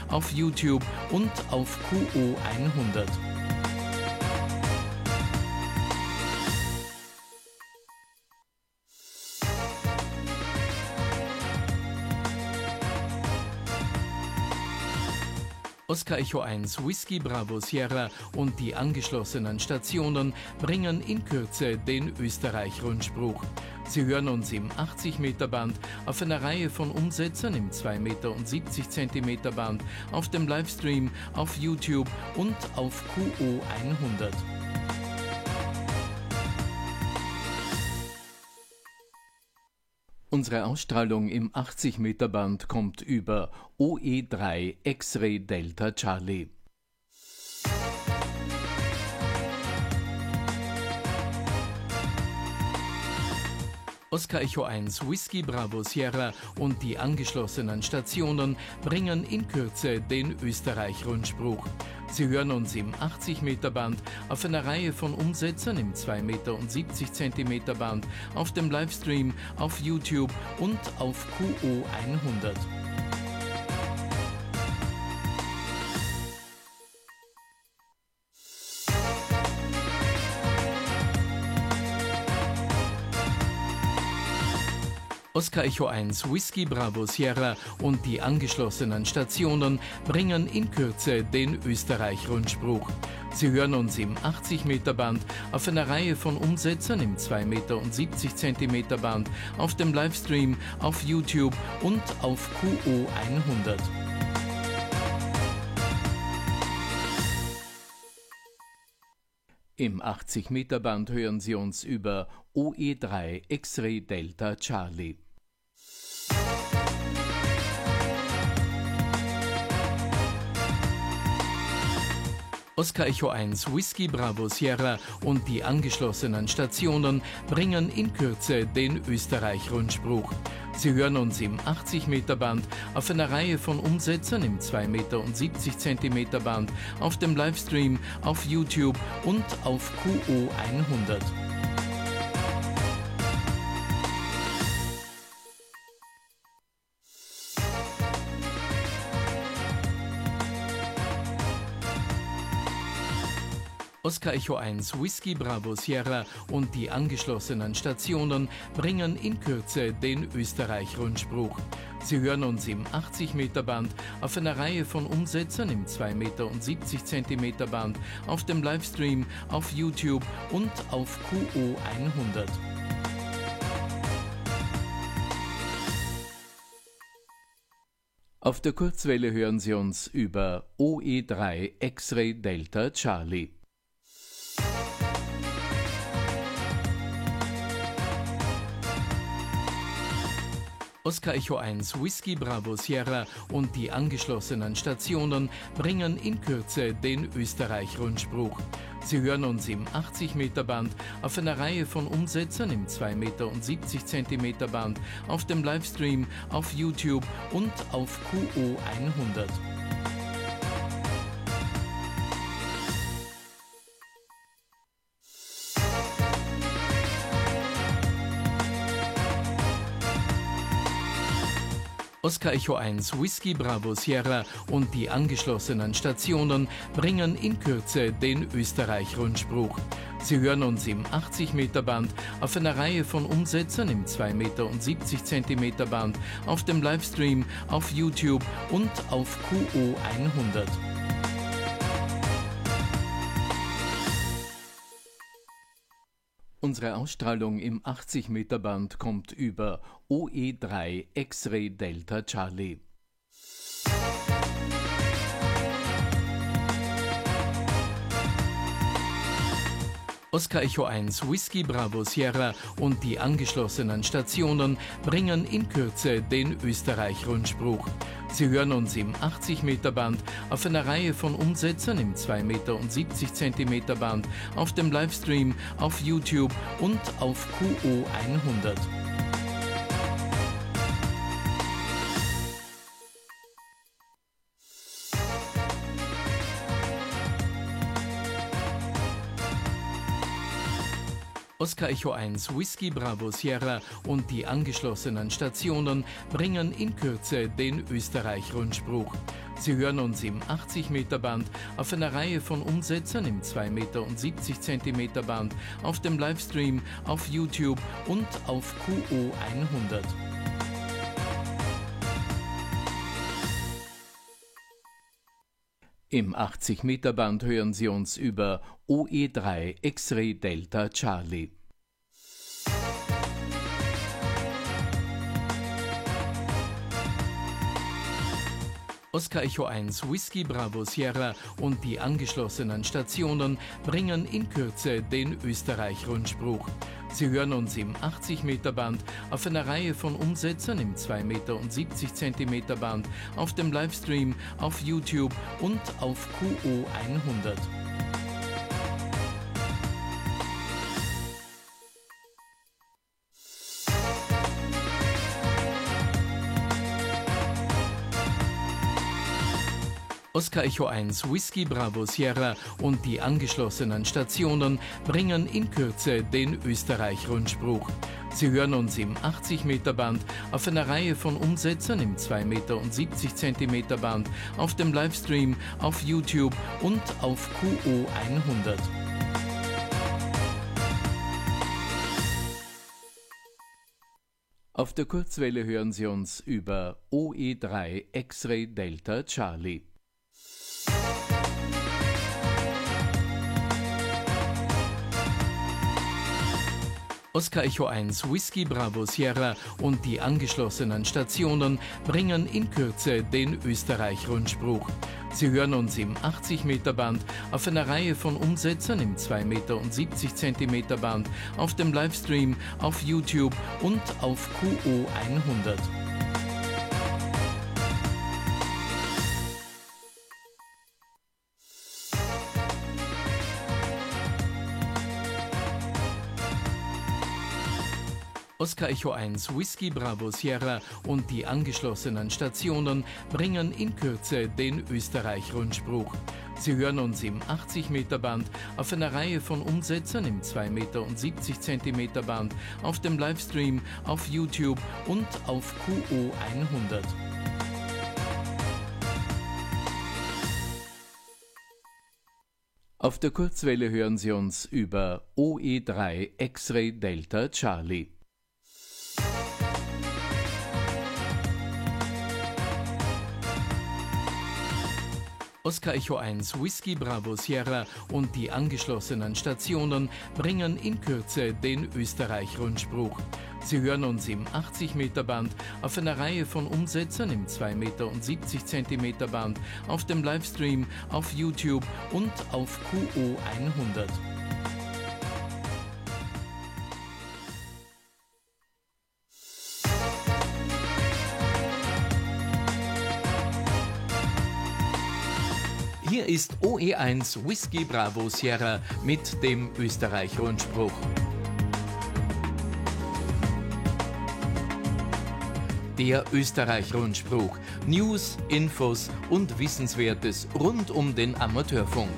auf YouTube und auf QO 100. Oscar Echo 1 Whisky Bravo Sierra und die angeschlossenen Stationen bringen in Kürze den Österreich-Rundspruch. Sie hören uns im 80-Meter-Band, auf einer Reihe von Umsetzern im 2 Meter und 70 Zentimeter Band, auf dem Livestream, auf YouTube und auf QO 100. Unsere Ausstrahlung im 80-Meter-Band kommt über OE3 X-Ray Delta Charlie. Oscar Echo 1 Whisky Bravo Sierra und die angeschlossenen Stationen bringen in Kürze den Österreich-Rundspruch. Sie hören uns im 80-Meter-Band, auf einer Reihe von Umsetzern im 2 Meter und 70 Zentimeter Band, auf dem Livestream, auf YouTube und auf QO 100. Oscar Echo 1 Whisky Bravo Sierra und die angeschlossenen Stationen bringen in Kürze den Österreich-Rundspruch. Sie hören uns im 80-Meter-Band, auf einer Reihe von Umsetzern im 2 Meter und 70 Zentimeter Band, auf dem Livestream, auf YouTube und auf QO 100. Im 80-Meter-Band hören Sie uns über OE3 X-Ray Delta Charlie. Oscar Echo 1 Whisky Bravo Sierra und die angeschlossenen Stationen bringen in Kürze den Österreich-Rundspruch. Sie hören uns im 80-Meter-Band, auf einer Reihe von Umsetzern im 2 Meter und 70 Zentimeter Band, auf dem Livestream, auf YouTube und auf QO 100. Oscar Echo 1 Whisky Bravo Sierra und die angeschlossenen Stationen bringen in Kürze den Österreich-Rundspruch. Sie hören uns im 80-Meter-Band, auf einer Reihe von Umsetzern im 2 Meter und 70 Zentimeter Band, auf dem Livestream, auf YouTube und auf QO 100. Auf der Kurzwelle hören Sie uns über OE3 X-Ray Delta Charlie. Oscar Echo 1 Whisky Bravo Sierra und die angeschlossenen Stationen bringen in Kürze den Österreich-Rundspruch. Sie hören uns im 80-Meter-Band, auf einer Reihe von Umsetzern im 2 Meter und 70 Zentimeter Band, auf dem Livestream, auf YouTube und auf QO 100. Oscar Echo 1 Whisky Bravo Sierra und die angeschlossenen Stationen bringen in Kürze den Österreich-Rundspruch. Sie hören uns im 80-Meter-Band, auf einer Reihe von Umsetzern im 2 Meter und 70 Zentimeter Band, auf dem Livestream, auf YouTube und auf QO 100. Unsere Ausstrahlung im 80-Meter-Band kommt über OE3 X-Ray Delta Charlie. Oscar Echo 1 Whisky Bravo Sierra und die angeschlossenen Stationen bringen in Kürze den Österreich-Rundspruch. Sie hören uns im 80-Meter-Band, auf einer Reihe von Umsetzern im 2 Meter und 70 Zentimeter Band, auf dem Livestream, auf YouTube und auf QO 100. Oscar Echo 1 Whisky Bravo Sierra und die angeschlossenen Stationen bringen in Kürze den Österreich-Rundspruch. Sie hören uns im 80-Meter-Band auf einer Reihe von Umsetzern im 2,70 Meter und 70 Zentimeter Band, auf dem Livestream, auf YouTube und auf QO 100. Im 80-Meter-Band hören Sie uns über OE3 X-Ray Delta Charlie. Oscar Echo 1 Whisky Bravo Sierra und die angeschlossenen Stationen bringen in Kürze den Österreich-Rundspruch. Sie hören uns im 80-Meter-Band auf einer Reihe von Umsetzern im 2,70 Meter und 70 Zentimeter Band, auf dem Livestream, auf YouTube und auf QO 100. Oscar Echo 1 Whisky Bravo Sierra und die angeschlossenen Stationen bringen in Kürze den Österreich-Rundspruch. Sie hören uns im 80-Meter-Band auf einer Reihe von Umsetzern im 2,70 Meter und 70 Zentimeter Band, auf dem Livestream, auf YouTube und auf QO 100. Auf der Kurzwelle hören Sie uns über OE3 X-Ray Delta Charlie. Oscar Echo 1 Whisky Bravo Sierra und die angeschlossenen Stationen bringen in Kürze den Österreich-Rundspruch. Sie hören uns im 80-Meter-Band auf einer Reihe von Umsetzern im 2,70 Meter und 70 Zentimeter Band, auf dem Livestream, auf YouTube und auf QO 100. Oscar Echo 1 Whisky Bravo Sierra und die angeschlossenen Stationen bringen in Kürze den Österreich-Rundspruch. Sie hören uns im 80-Meter-Band auf einer Reihe von Umsetzern im 2,70 Meter und 70 Zentimeter Band, auf dem Livestream, auf YouTube und auf QO 100. Auf der Kurzwelle hören Sie uns über OE3 X-Ray Delta Charlie. Oscar Echo 1 Whisky Bravo Sierra und die angeschlossenen Stationen bringen in Kürze den Österreich-Rundspruch. Sie hören uns im 80-Meter-Band auf einer Reihe von Umsetzern im 2,70 Meter und 70 Zentimeter Band, auf dem Livestream, auf YouTube und auf QO 100. Hier ist OE1 Whisky Bravo Sierra mit dem Österreich-Rundspruch. Der Österreich-Rundspruch. News, Infos und Wissenswertes rund um den Amateurfunk.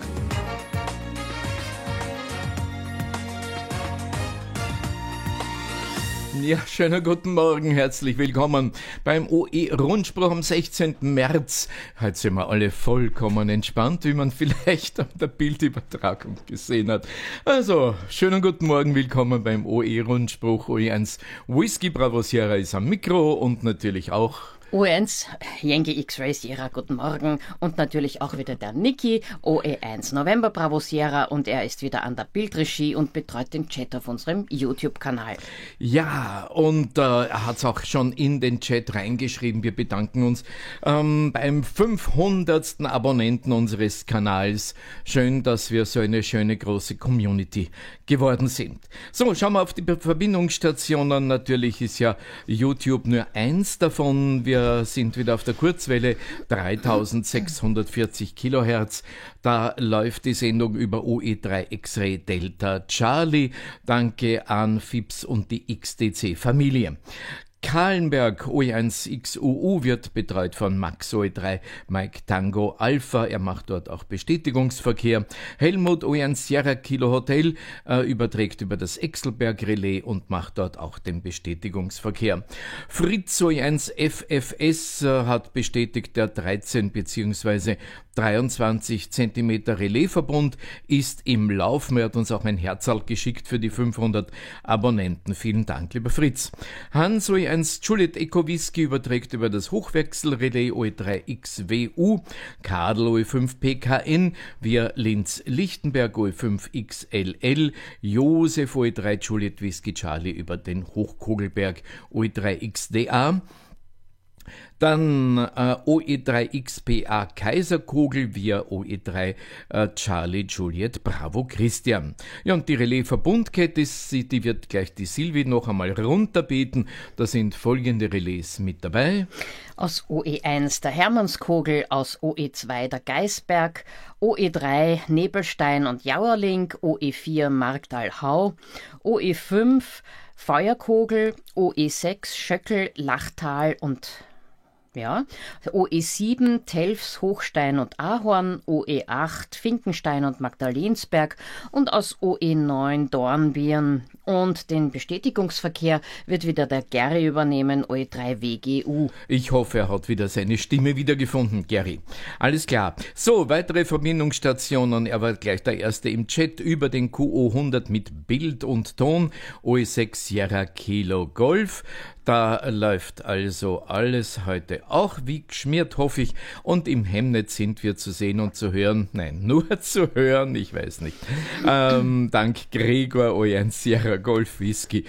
Ja, schönen guten Morgen, herzlich willkommen beim OE-Rundspruch am 16. März. Heute sind wir alle vollkommen entspannt, wie man vielleicht an der Bildübertragung gesehen hat. Also, schönen guten Morgen, willkommen beim OE-Rundspruch. OE1 Whisky Bravo Sierra ist am Mikro und natürlich auch OE1 Yankee X-Ray Sierra, guten Morgen, und natürlich auch wieder der Niki, OE1 November Bravo Sierra, und er ist wieder an der Bildregie und betreut den Chat auf unserem YouTube-Kanal. Ja, und er hat es auch schon in den Chat reingeschrieben, wir bedanken uns beim 500. Abonnenten unseres Kanals. Schön, dass wir so eine schöne große Community geworden sind. So, schauen wir auf die Verbindungsstationen. Natürlich ist ja YouTube nur eins davon. Wir sind wieder auf der Kurzwelle, 3640 Kilohertz. Da läuft die Sendung über OE3 X-Ray Delta Charlie. Danke an FIPS und die XTC-Familie. Kahlenberg OE1XUU wird betreut von Max OE3 Mike Tango Alpha. Er macht dort auch Bestätigungsverkehr. Helmut OE1 Sierra Kilo Hotel überträgt über das Exelberg Relais und macht dort auch den Bestätigungsverkehr. Fritz OE1 FFS hat bestätigt, der 13 bzw. 23 cm Relaisverbund ist im Lauf. Er hat uns auch ein Herzal geschickt für die 500 Abonnenten. Vielen Dank, lieber Fritz. Hans OE1 Juliet Eco Whisky überträgt über das Hochwechselrelais OE3XWU. Kadel OE5 PKN via Linz-Lichtenberg OE5 XLL. Josef OE3 Juliet Whisky Charlie über den Hochkogelberg OE3XDA. Dann OE3XPA Kaiserkogel via OE3 Charlie Juliet Bravo Christian. Ja, und die Relais-Verbundkette, die wird gleich die Silvi noch einmal runterbeten. Da sind folgende Relais mit dabei. Aus OE1 der Hermannskogel, aus OE2 der Geisberg, OE3 Nebelstein und Jauerling, OE4 Marktal-Hau, OE5 Feuerkogel, OE6 Schöckel, Lachtal und OE7 Telfs, Hochstein und Ahorn, OE8 Finkenstein und Magdalensberg und aus OE9 Dornbirn. Und den Bestätigungsverkehr wird wieder der Gary übernehmen, OE3 WGU. Ich hoffe, er hat wieder seine Stimme wiedergefunden, Gary. Alles klar. So, weitere Verbindungsstationen. Er war gleich der Erste im Chat über den QO100 mit Bild und Ton. OE6 Sierra Kilo Golf. Da läuft also alles heute auch wie geschmiert, hoffe ich. Und im Hemnet sind wir zu sehen und zu hören. Nein, nur zu hören, ich weiß nicht. Dank Gregor OE1 Sierra Golf Whisky.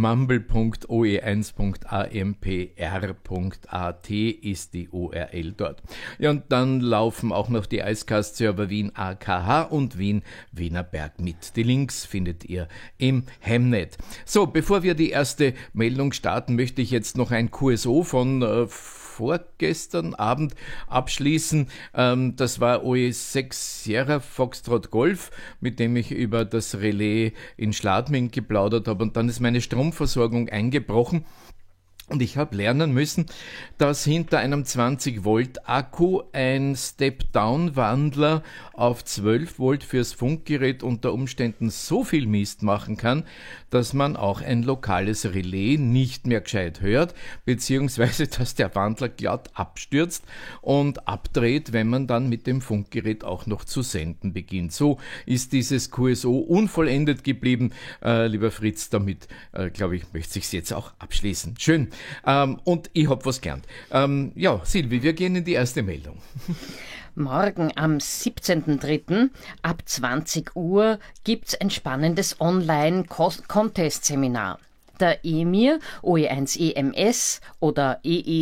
mumble.oe1.ampr.at ist die URL dort. Ja, und dann laufen auch noch die Icecast-Server Wien AKH und Wiener Berg mit. Die Links findet ihr im Hemnet. So, bevor wir die erste Meldung starten, möchte ich jetzt noch ein QSO von vorgestern Abend abschließen. Das war OE6 Sierra Foxtrot Golf, mit dem ich über das Relais in Schladming geplaudert habe, und dann ist meine Stromversorgung eingebrochen. Und ich habe lernen müssen, dass hinter einem 20-Volt-Akku ein Step-Down-Wandler auf 12 Volt fürs Funkgerät unter Umständen so viel Mist machen kann, dass man auch ein lokales Relais nicht mehr gescheit hört, beziehungsweise dass der Wandler glatt abstürzt und abdreht, wenn man dann mit dem Funkgerät auch noch zu senden beginnt. So ist dieses QSO unvollendet geblieben. Lieber Fritz, damit, glaube ich, möchte ich es jetzt auch abschließen. Schön. Und ich habe was gelernt. Silvi, wir gehen in die erste Meldung. Morgen am 17.03. ab 20 Uhr gibt's ein spannendes Online-Contest-Seminar. Der EMIR, OE1 EMS oder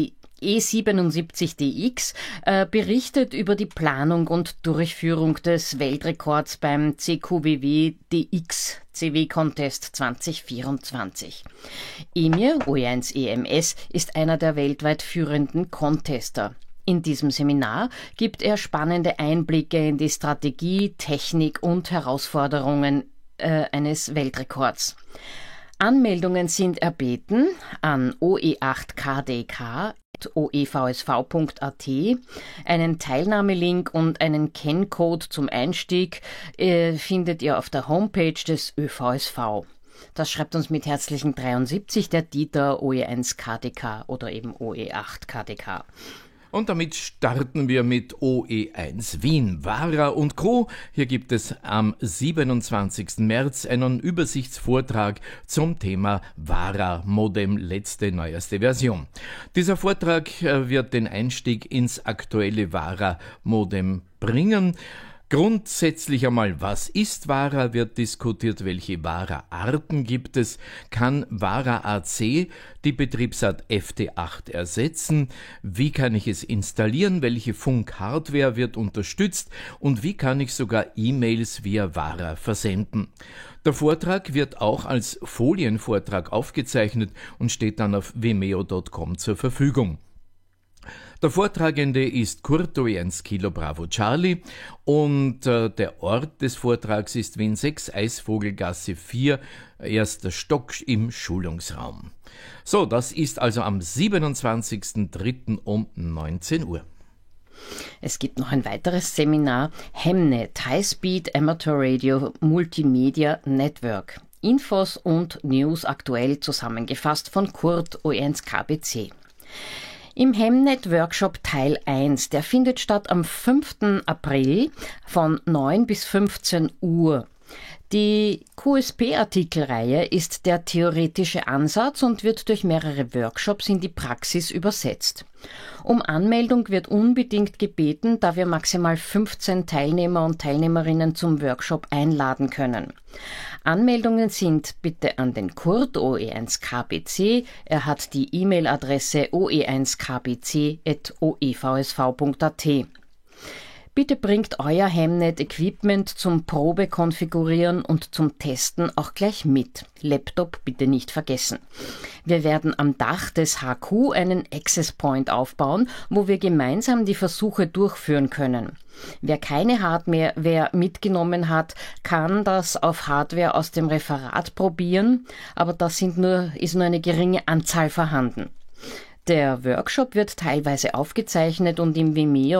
E77DX berichtet über die Planung und Durchführung des Weltrekords beim CQWW DX CW Contest 2024. EMIR, OE1 EMS, ist einer der weltweit führenden Contester. In diesem Seminar gibt er spannende Einblicke in die Strategie, Technik und Herausforderungen eines Weltrekords. Anmeldungen sind erbeten an oe8kdk@oevsv.at. Einen Teilnahmelink und einen Kenncode zum Einstieg findet ihr auf der Homepage des ÖVSV. Das schreibt uns mit herzlichen 73 der Dieter OE1 KDK oder eben OE8 KDK. Und damit starten wir mit OE1 Wien, Vara und Co. Hier gibt es am 27. März einen Übersichtsvortrag zum Thema Vara Modem, neueste Version. Dieser Vortrag wird den Einstieg ins aktuelle Vara Modem bringen. Grundsätzlich einmal, was ist Vara, wird diskutiert, welche Vara-Arten gibt es, kann Vara AC die Betriebsart FT8 ersetzen, wie kann ich es installieren, welche Funkhardware wird unterstützt und wie kann ich sogar E-Mails via Vara versenden. Der Vortrag wird auch als Folienvortrag aufgezeichnet und steht dann auf vimeo.com zur Verfügung. Der Vortragende ist Kurt OE1 Kilo Bravo Charlie und der Ort des Vortrags ist Wien 6, Eisvogelgasse 4, erster Stock im Schulungsraum. So, das ist also am 27.03. um 19 Uhr. Es gibt noch ein weiteres Seminar, Hemnet, High-Speed Amateur Radio Multimedia Network. Infos und News aktuell zusammengefasst von Kurt OE1 KBC. Im Hemnet-Workshop Teil 1, der findet statt am 5. April von 9 bis 15 Uhr. Die QSP-Artikelreihe ist der theoretische Ansatz und wird durch mehrere Workshops in die Praxis übersetzt. Um Anmeldung wird unbedingt gebeten, da wir maximal 15 Teilnehmer und Teilnehmerinnen zum Workshop einladen können. Anmeldungen sind bitte an den Kurt OE1 KBC. Er hat die E-Mail-Adresse oe1kbc@oevsv.at. Bitte bringt euer Hemnet-Equipment zum Probekonfigurieren und zum Testen auch gleich mit. Laptop bitte nicht vergessen. Wir werden am Dach des HQ einen Access Point aufbauen, wo wir gemeinsam die Versuche durchführen können. Wer keine Hardware mitgenommen hat, kann das auf Hardware aus dem Referat probieren, aber das ist nur eine geringe Anzahl vorhanden. Der Workshop wird teilweise aufgezeichnet und im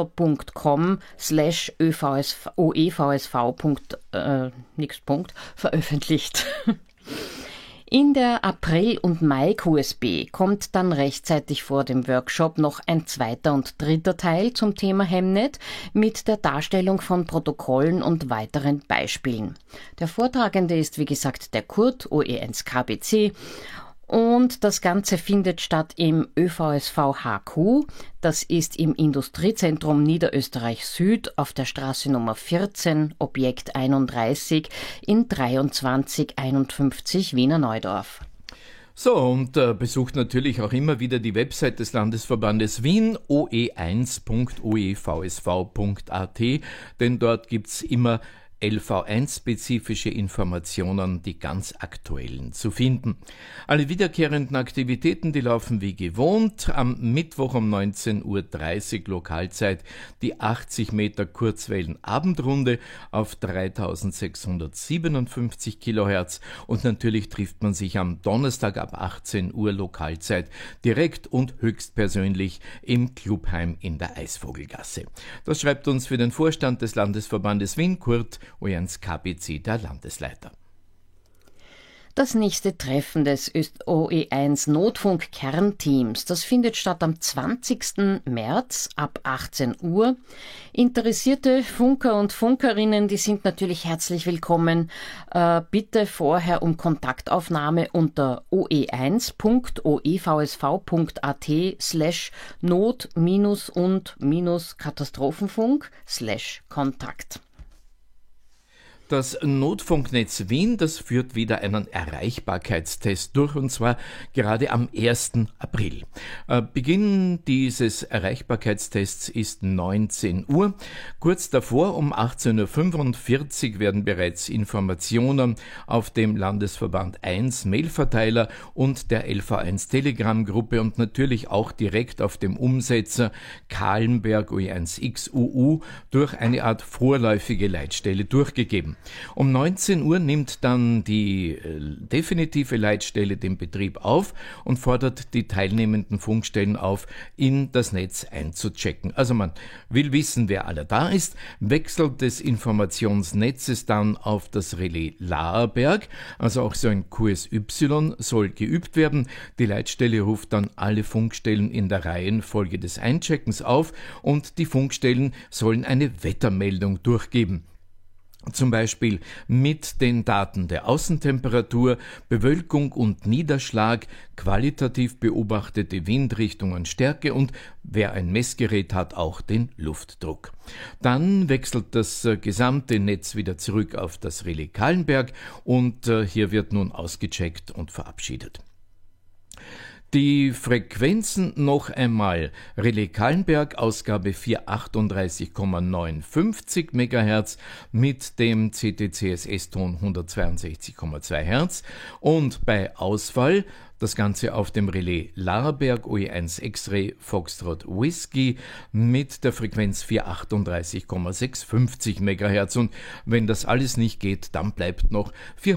vimeo.com/oevsv. Veröffentlicht. In der April- und Mai-QSB kommt dann rechtzeitig vor dem Workshop noch ein zweiter und dritter Teil zum Thema Hemnet mit der Darstellung von Protokollen und weiteren Beispielen. Der Vortragende ist wie gesagt der Kurt OE1 KBC. Und das Ganze findet statt im ÖVSV HQ, das ist im Industriezentrum Niederösterreich Süd auf der Straße Nummer 14, Objekt 31 in 2351 Wiener Neudorf. So, und besucht natürlich auch immer wieder die Website des Landesverbandes Wien, oe1.oevsv.at, denn dort gibt's immer LV1-spezifische Informationen, die ganz aktuellen zu finden. Alle wiederkehrenden Aktivitäten, die laufen wie gewohnt. Am Mittwoch um 19.30 Uhr Lokalzeit die 80 Meter Kurzwellen-Abendrunde auf 3657 Kilohertz und natürlich trifft man sich am Donnerstag ab 18 Uhr Lokalzeit direkt und höchstpersönlich im Clubheim in der Eisvogelgasse. Das schreibt uns für den Vorstand des Landesverbandes Wien Kurt OE1 KBC, der Landesleiter. Das nächste Treffen des OE1 Notfunk-Kernteams, das findet statt am 20. März ab 18 Uhr. Interessierte Funker und Funkerinnen, die sind natürlich herzlich willkommen. Bitte vorher um Kontaktaufnahme unter oe1.oevsv.at/not-und-katastrophenfunk/Kontakt. Das Notfunknetz Wien, das führt wieder einen Erreichbarkeitstest durch, und zwar gerade am 1. April. Beginn dieses Erreichbarkeitstests ist 19 Uhr. Kurz davor, um 18.45 Uhr, werden bereits Informationen auf dem Landesverband 1 Mailverteiler und der LV1 Telegram-Gruppe und natürlich auch direkt auf dem Umsetzer Kahlenberg OE1XUU durch eine Art vorläufige Leitstelle durchgegeben. Um 19 Uhr nimmt dann die definitive Leitstelle den Betrieb auf und fordert die teilnehmenden Funkstellen auf, in das Netz einzuchecken. Also man will wissen, wer alle da ist, Wechsel des Informationsnetzes dann auf das Relais Laerberg, also auch so ein QSY soll geübt werden. Die Leitstelle ruft dann alle Funkstellen in der Reihenfolge des Eincheckens auf und die Funkstellen sollen eine Wettermeldung durchgeben. Zum Beispiel mit den Daten der Außentemperatur, Bewölkung und Niederschlag, qualitativ beobachtete Windrichtung und Stärke und, wer ein Messgerät hat, auch den Luftdruck. Dann wechselt das gesamte Netz wieder zurück auf das Relais Kahlenberg und hier wird nun ausgecheckt und verabschiedet. Die Frequenzen noch einmal. Relais Kahlenberg, Ausgabe 438,59 MHz mit dem CTCSS-Ton 162,2 Hz und bei Ausfall das Ganze auf dem Relais Laarberg OE1 X-Ray Foxtrot Whiskey mit der Frequenz 438,650 MHz. Und wenn das alles nicht geht, dann bleibt noch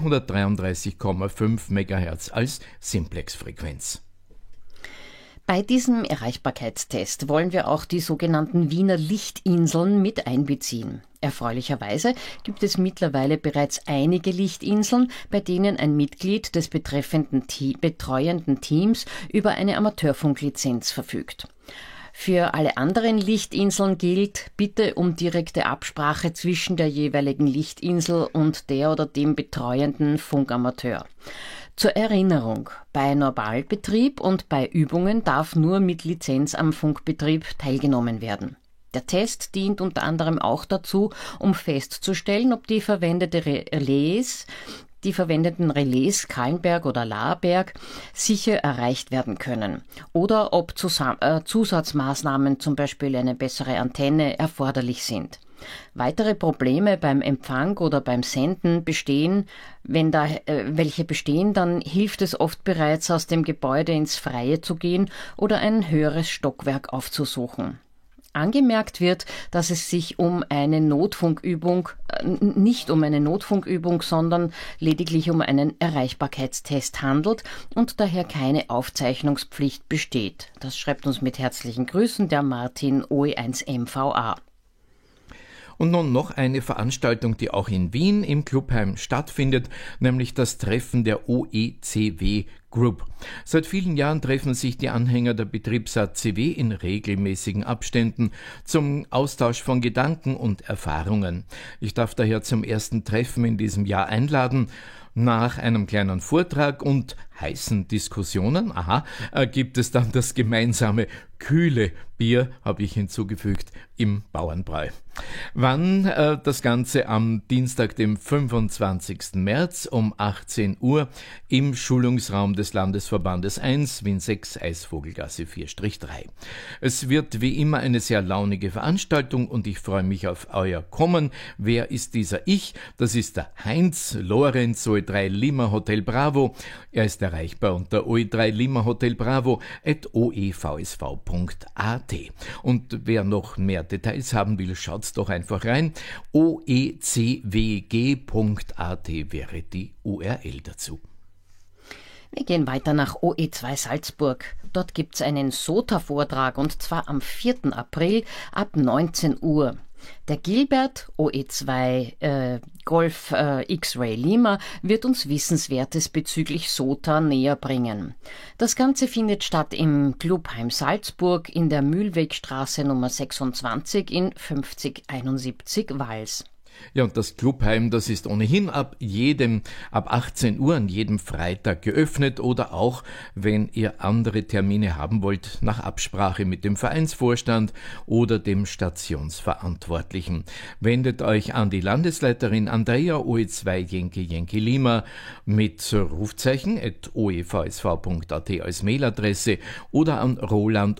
433,5 MHz als Simplex-Frequenz. Bei diesem Erreichbarkeitstest wollen wir auch die sogenannten Wiener Lichtinseln mit einbeziehen. Erfreulicherweise gibt es mittlerweile bereits einige Lichtinseln, bei denen ein Mitglied des betreffenden betreuenden Teams über eine Amateurfunklizenz verfügt. Für alle anderen Lichtinseln gilt, bitte um direkte Absprache zwischen der jeweiligen Lichtinsel und der oder dem betreuenden Funkamateur. Zur Erinnerung, bei Normalbetrieb und bei Übungen darf nur mit Lizenz am Funkbetrieb teilgenommen werden. Der Test dient unter anderem auch dazu, um festzustellen, ob die verwendeten Relais Kahlenberg oder Laarberg sicher erreicht werden können oder ob Zusatzmaßnahmen, zum Beispiel eine bessere Antenne, erforderlich sind. Weitere Probleme beim Empfang oder beim Senden bestehen, dann hilft es oft bereits, aus dem Gebäude ins Freie zu gehen oder ein höheres Stockwerk aufzusuchen. Angemerkt wird, dass es sich nicht um eine Notfunkübung, sondern lediglich um einen Erreichbarkeitstest handelt und daher keine Aufzeichnungspflicht besteht. Das schreibt uns mit herzlichen Grüßen der Martin OE1 MVA. Und nun noch eine Veranstaltung, die auch in Wien im Clubheim stattfindet, nämlich das Treffen der OECW Group. Seit vielen Jahren treffen sich die Anhänger der Betriebsart CW in regelmäßigen Abständen zum Austausch von Gedanken und Erfahrungen. Ich darf daher zum ersten Treffen in diesem Jahr einladen. Nach einem kleinen Vortrag und heißen Diskussionen, gibt es dann das gemeinsame kühle Bier, habe ich hinzugefügt, im Bauernbräu. Wann? Das Ganze am Dienstag, dem 25. März um 18 Uhr im Schulungsraum des Landesverbandes 1, Wien 6, Eisvogelgasse 4-3. Es wird wie immer eine sehr launige Veranstaltung und ich freue mich auf euer Kommen. Wer ist dieser Ich? Das ist der Heinz Lorenz, OE3 Lima Hotel Bravo. Er ist erreichbar unter OE3 Lima Hotel Bravo @oevsv.at. Und wer noch mehr Details haben will, schaut's doch einfach rein. oecwg.at wäre die URL dazu. Wir gehen weiter nach OE2 Salzburg. Dort gibt's einen SOTA-Vortrag und zwar am 4. April ab 19 Uhr. Der Gilbert, OE2 Golf X-Ray Lima, wird uns Wissenswertes bezüglich SOTA näher bringen. Das Ganze findet statt im Clubheim Salzburg in der Mühlwegstraße Nummer 26 in 5071 Wals. Ja, und das Clubheim, das ist ohnehin ab 18 Uhr an jedem Freitag geöffnet oder auch, wenn ihr andere Termine haben wollt, nach Absprache mit dem Vereinsvorstand oder dem Stationsverantwortlichen. Wendet euch an die Andrea OE2 Yankee Lima mit Rufzeichen @oevsv.at als Mailadresse oder an Roland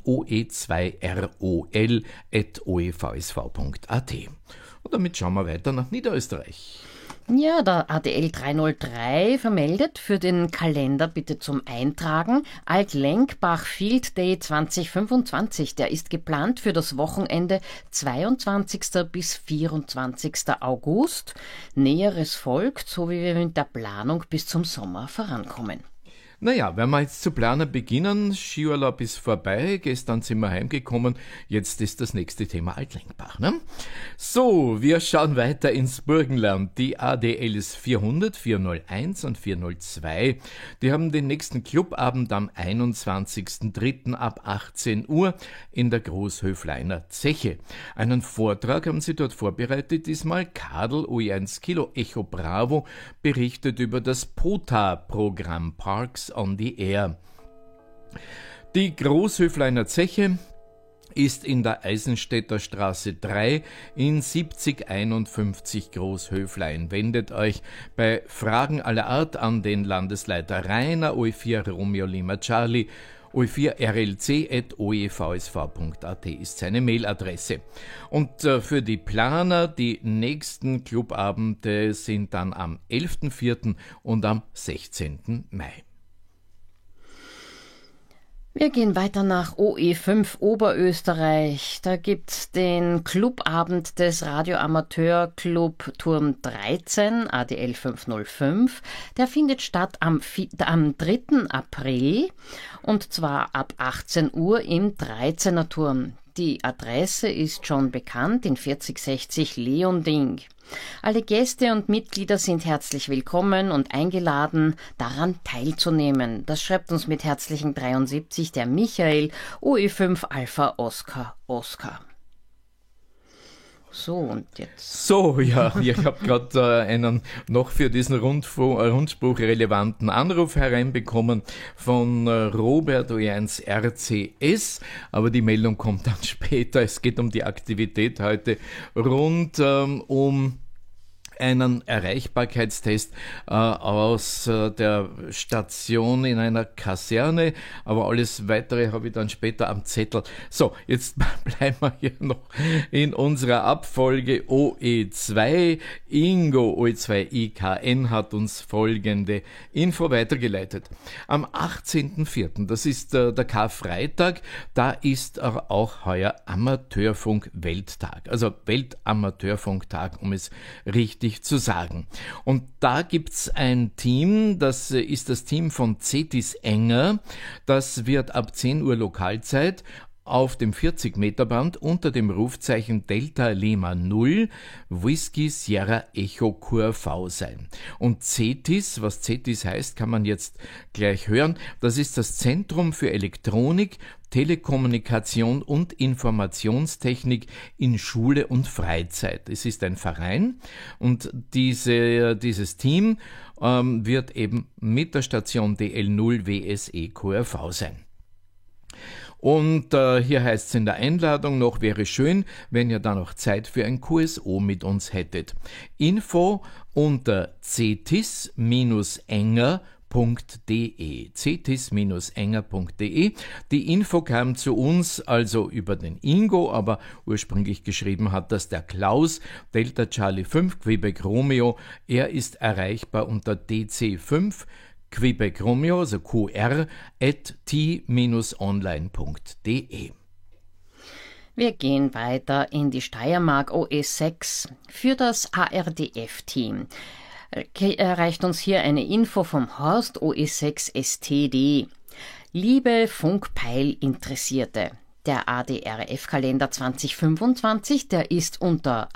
OE2ROL@oevsv.at. Und damit schauen wir weiter nach Niederösterreich. Ja, der ADL 303 vermeldet für den Kalender bitte zum Eintragen Alt-Lenkbach Field Day 2025. Der ist geplant für das Wochenende 22. bis 24. August. Näheres folgt, so wie wir mit der Planung bis zum Sommer vorankommen. Naja, wenn wir jetzt zu planen beginnen, Skiurlaub ist vorbei, gestern sind wir heimgekommen, jetzt ist das nächste Thema Altlenkbach, ne? So, wir schauen weiter ins Burgenland. Die ADLs 400, 401 und 402, die haben den nächsten Clubabend am 21.03. ab 18 Uhr in der Großhöfleiner Zeche. Einen Vortrag haben sie dort vorbereitet, diesmal Kadel OE1 Kilo Echo Bravo berichtet über das POTA-Programm Parks on the Air. Die Großhöfleiner Zeche ist in der Eisenstädter Straße 3 in 7051 Großhöflein. Wendet euch bei Fragen aller Art an den Landesleiter Rainer OE4 Romeo Lima Charlie oe4rlc@oevsv.at ist seine Mailadresse. Und für die Planer, die nächsten Clubabende sind dann am 11.04. und am 16. Mai. Wir gehen weiter nach OE5 Oberösterreich. Da gibt's den Clubabend des Radioamateurclub Turm 13, ADL 505. Der findet statt am 3. April und zwar ab 18 Uhr im 13er Turm. Die Adresse ist schon bekannt in 4060 Leonding. Alle Gäste und Mitglieder sind herzlich willkommen und eingeladen, daran teilzunehmen. Das schreibt uns mit herzlichen 73 der Michael, OE5 Alpha Oscar Oscar. So, und jetzt. So, ja, ich habe gerade einen noch für diesen Rundspruch relevanten Anruf hereinbekommen von Robert OE1 RCS, aber die Meldung kommt dann später. Es geht um die Aktivität heute rund um einen Erreichbarkeitstest aus der Station in einer Kaserne, aber alles Weitere habe ich dann später am Zettel. So, jetzt bleiben wir hier noch in unserer Abfolge OE2. Ingo OE2IKN hat uns folgende Info weitergeleitet. Am 18.04., das ist der Karfreitag, da ist auch heuer Amateurfunk-Welttag, also Weltamateurfunktag, um es richtig zu sagen. Und da gibt's ein Team, das ist das Team von Cetis Enger. Das wird ab 10 Uhr Lokalzeit auf dem 40-Meter-Band unter dem Rufzeichen Delta Lima 0 Whisky Sierra Echo QRV sein. Und CETIS, was CETIS heißt, kann man jetzt gleich hören. Das ist das Zentrum für Elektronik, Telekommunikation und Informationstechnik in Schule und Freizeit. Es ist ein Verein und dieses Team wird eben mit der Station DL0 WSE QRV sein. Und hier heißt es in der Einladung noch, wäre schön, wenn ihr da noch Zeit für ein QSO mit uns hättet. Info unter cetis-enger.de. cetis-enger.de. Die Info kam zu uns also über den Ingo, aber ursprünglich geschrieben hat das der Klaus, Delta Charlie 5, Quebec Romeo. Er ist erreichbar unter DC5 Quebec Romeo, also qr@t-online.de. Wir gehen weiter in die Steiermark OE6 für das ARDF-Team. Erreicht uns hier eine Info vom Horst OE6 STD. Liebe Funkpeil-Interessierte, der ADRF-Kalender 2025, der ist unter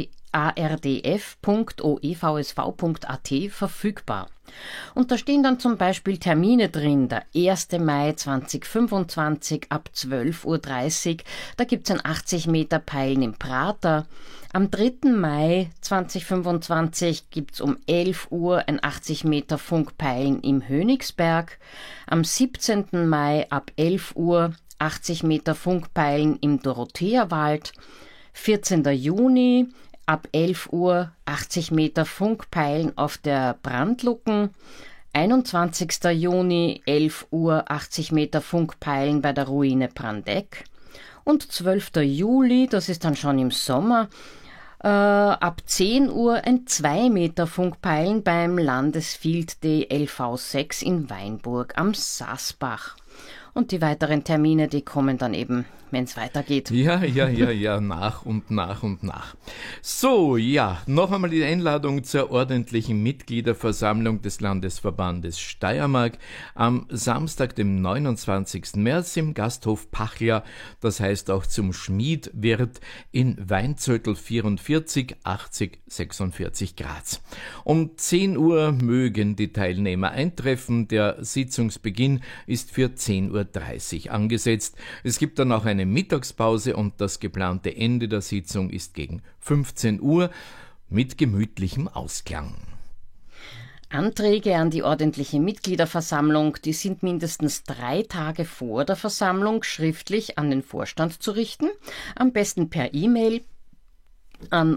ardf.oevsv.at verfügbar. Und da stehen dann zum Beispiel Termine drin, der 1. Mai 2025 ab 12.30 Uhr, da gibt's ein 80 Meter Peilen im Prater. Am 3. Mai 2025 gibt's um 11 Uhr ein 80 Meter Funkpeilen im Hönigsberg. Am 17. Mai ab 11 Uhr 80 Meter Funkpeilen im Dorotheawald. 14. Juni ab 11 Uhr 80 Meter Funkpeilen auf der Brandlucken. 21. Juni 11 Uhr 80 Meter Funkpeilen bei der Ruine Brandeck. Und 12. Juli, das ist dann schon im Sommer, ab 10 Uhr ein 2 Meter Funkpeilen beim Landesfield DLV6 in Weinburg am Saßbach. Und die weiteren Termine, die kommen dann eben, wenn es weitergeht. Ja, nach und nach. So, ja, noch einmal die Einladung zur ordentlichen Mitgliederversammlung des Landesverbandes Steiermark am Samstag, dem 29. März im Gasthof Pachler, das heißt auch zum Schmiedwirt in Weinzöttl 44 80 46 Graz. Um 10 Uhr mögen die Teilnehmer eintreffen. Der Sitzungsbeginn ist für 10:30 Uhr angesetzt. Es gibt dann auch eine Mittagspause und das geplante Ende der Sitzung ist gegen 15 Uhr mit gemütlichem Ausklang. Anträge an die ordentliche Mitgliederversammlung, die sind mindestens 3 Tage vor der Versammlung schriftlich an den Vorstand zu richten, am besten per E-Mail an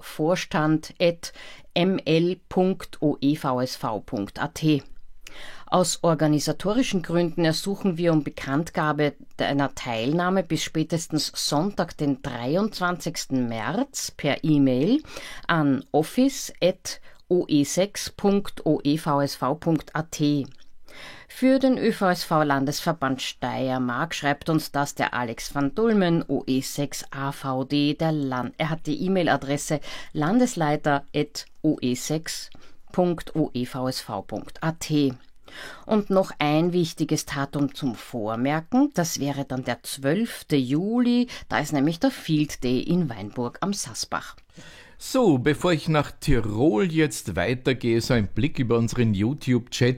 oe6_vorstand@ml.oevsv.at. Aus organisatorischen Gründen ersuchen wir um Bekanntgabe deiner Teilnahme bis spätestens Sonntag, den 23. März per E-Mail an office@oe6.oevsv.at. Für den ÖVSV-Landesverband Steiermark schreibt uns das der Alex van Dulmen, OE6 AVD. Er hat die E-Mail-Adresse landesleiter@oe6.oevsv.at. Und noch ein wichtiges Datum zum Vormerken, das wäre dann der 12. Juli, da ist nämlich der Field Day in Weinburg am Sassbach. So, bevor ich nach Tirol jetzt weitergehe, so ein Blick über unseren YouTube-Chat.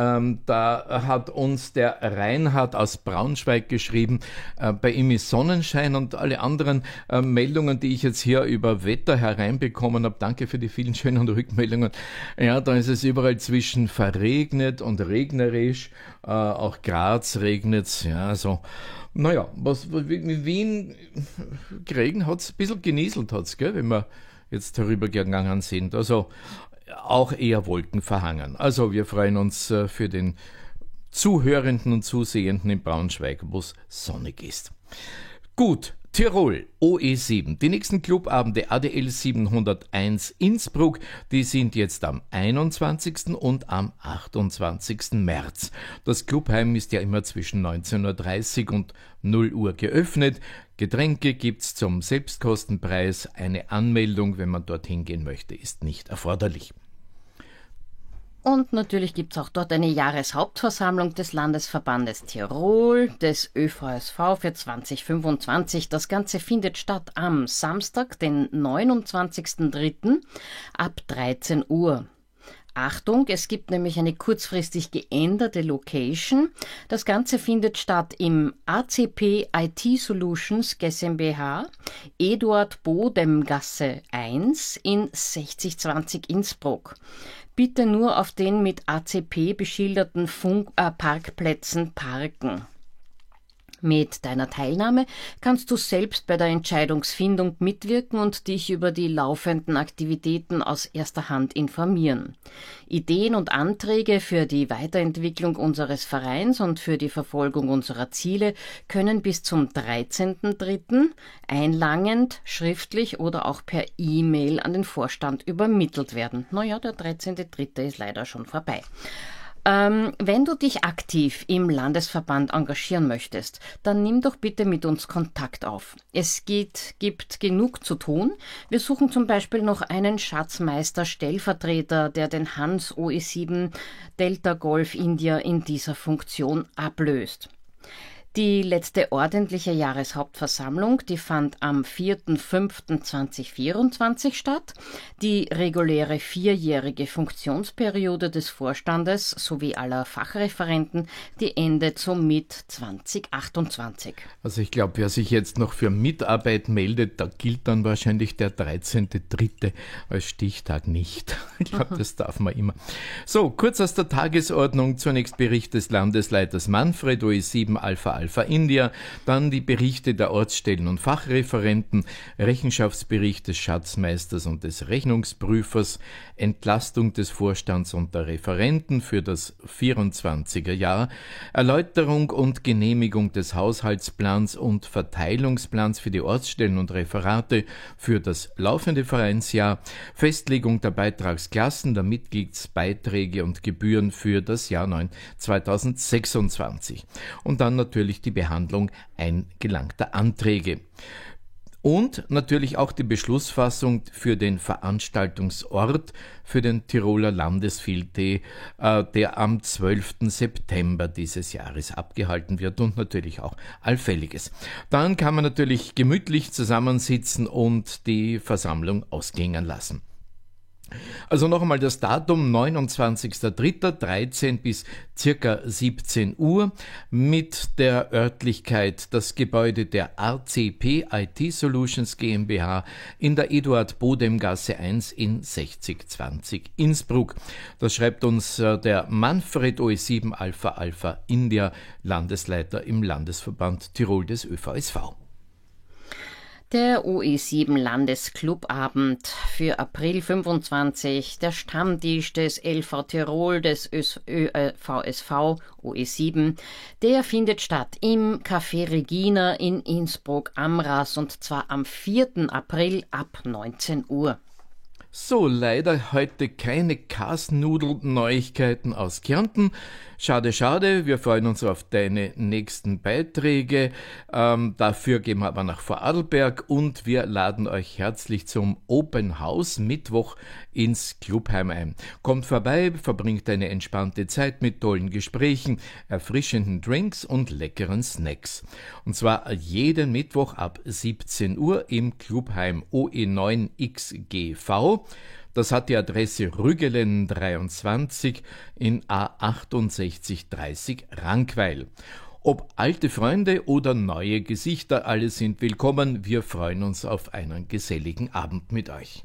Da hat uns der Reinhard aus Braunschweig geschrieben, bei ihm ist Sonnenschein und alle anderen Meldungen, die ich jetzt hier über Wetter hereinbekommen habe. Danke für die vielen schönen Rückmeldungen. Ja, da ist es überall zwischen verregnet und regnerisch. Auch Graz regnet's, ja, so. Naja, in Wien geregnet hat's, ein bisschen genieselt hat's, gell, wenn wir jetzt herübergegangen sind. Also auch eher wolkenverhangen. Also wir freuen uns für den Zuhörenden und Zusehenden in Braunschweig, wo es sonnig ist. Gut, Tirol, OE7. Die nächsten Clubabende ADL 701 Innsbruck, die sind jetzt am 21. und am 28. März. Das Clubheim ist ja immer zwischen 19.30 Uhr und 0 Uhr geöffnet. Getränke gibt's zum Selbstkostenpreis. Eine Anmeldung, wenn man dorthin gehen möchte, ist nicht erforderlich. Und natürlich gibt es auch dort eine Jahreshauptversammlung des Landesverbandes Tirol, des ÖVSV für 2025. Das Ganze findet statt am Samstag, den 29.03. ab 13 Uhr. Achtung, es gibt nämlich eine kurzfristig geänderte Location. Das Ganze findet statt im ACP IT Solutions GmbH, Eduard Bodemgasse 1 in 6020 Innsbruck. Bitte nur auf den mit ACP beschilderten Parkplätzen parken. Mit deiner Teilnahme kannst du selbst bei der Entscheidungsfindung mitwirken und dich über die laufenden Aktivitäten aus erster Hand informieren. Ideen und Anträge für die Weiterentwicklung unseres Vereins und für die Verfolgung unserer Ziele können bis zum 13.03. einlangend, schriftlich oder auch per E-Mail an den Vorstand übermittelt werden. Naja, der 13.03. ist leider schon vorbei. Wenn du dich aktiv im Landesverband engagieren möchtest, dann nimm doch bitte mit uns Kontakt auf. Es gibt genug zu tun. Wir suchen zum Beispiel noch einen Schatzmeister-Stellvertreter, der den Hans OE7 Delta Golf India in dieser Funktion ablöst. Die letzte ordentliche Jahreshauptversammlung, die fand am 4.5.2024 statt. Die reguläre 4-jährige Funktionsperiode des Vorstandes sowie aller Fachreferenten, die endet somit 2028. Also ich glaube, wer sich jetzt noch für Mitarbeit meldet, da gilt dann wahrscheinlich der 13.3. als Stichtag nicht. Ich glaube, das darf man immer. So, kurz aus der Tagesordnung, zunächst Bericht des Landesleiters Manfred, OE7 Alpha India, dann die Berichte der Ortsstellen und Fachreferenten, Rechenschaftsbericht des Schatzmeisters und des Rechnungsprüfers, Entlastung des Vorstands und der Referenten für das 24er Jahr, Erläuterung und Genehmigung des Haushaltsplans und Verteilungsplans für die Ortsstellen und Referate für das laufende Vereinsjahr, Festlegung der Beitragsklassen, der Mitgliedsbeiträge und Gebühren für das Jahr 2026 und dann natürlich die Behandlung eingelangter Anträge. Und natürlich auch die Beschlussfassung für den Veranstaltungsort für den Tiroler Landesfield Day, der am 12. September dieses Jahres abgehalten wird und natürlich auch allfälliges. Dann kann man natürlich gemütlich zusammensitzen und die Versammlung ausklingen lassen. Also noch einmal das Datum 29.03.13 bis circa 17 Uhr mit der Örtlichkeit das Gebäude der ACP IT Solutions GmbH in der Eduard Bodemgasse 1 in 6020 Innsbruck. Das schreibt uns der Manfred OE7 Alpha India, Landesleiter im Landesverband Tirol des ÖVSV. Der OE7 Landesclubabend für April 25, der Stammtisch des LV Tirol des VSV OE7, der findet statt im Café Regina in Innsbruck-Amras und zwar am 4. April ab 19 Uhr. So, leider heute keine Kasnudel-Neuigkeiten aus Kärnten. Schade, schade, wir freuen uns auf deine nächsten Beiträge. Dafür gehen wir aber nach Vorarlberg und wir laden euch herzlich zum Open House Mittwoch ins Clubheim ein. Kommt vorbei, verbringt eine entspannte Zeit mit tollen Gesprächen, erfrischenden Drinks und leckeren Snacks. Und zwar jeden Mittwoch ab 17 Uhr im Clubheim OE9XGV. Das hat die Adresse Rügelen 23 in A6830 Rankweil. Ob alte Freunde oder neue Gesichter, alle sind willkommen. Wir freuen uns auf einen geselligen Abend mit euch.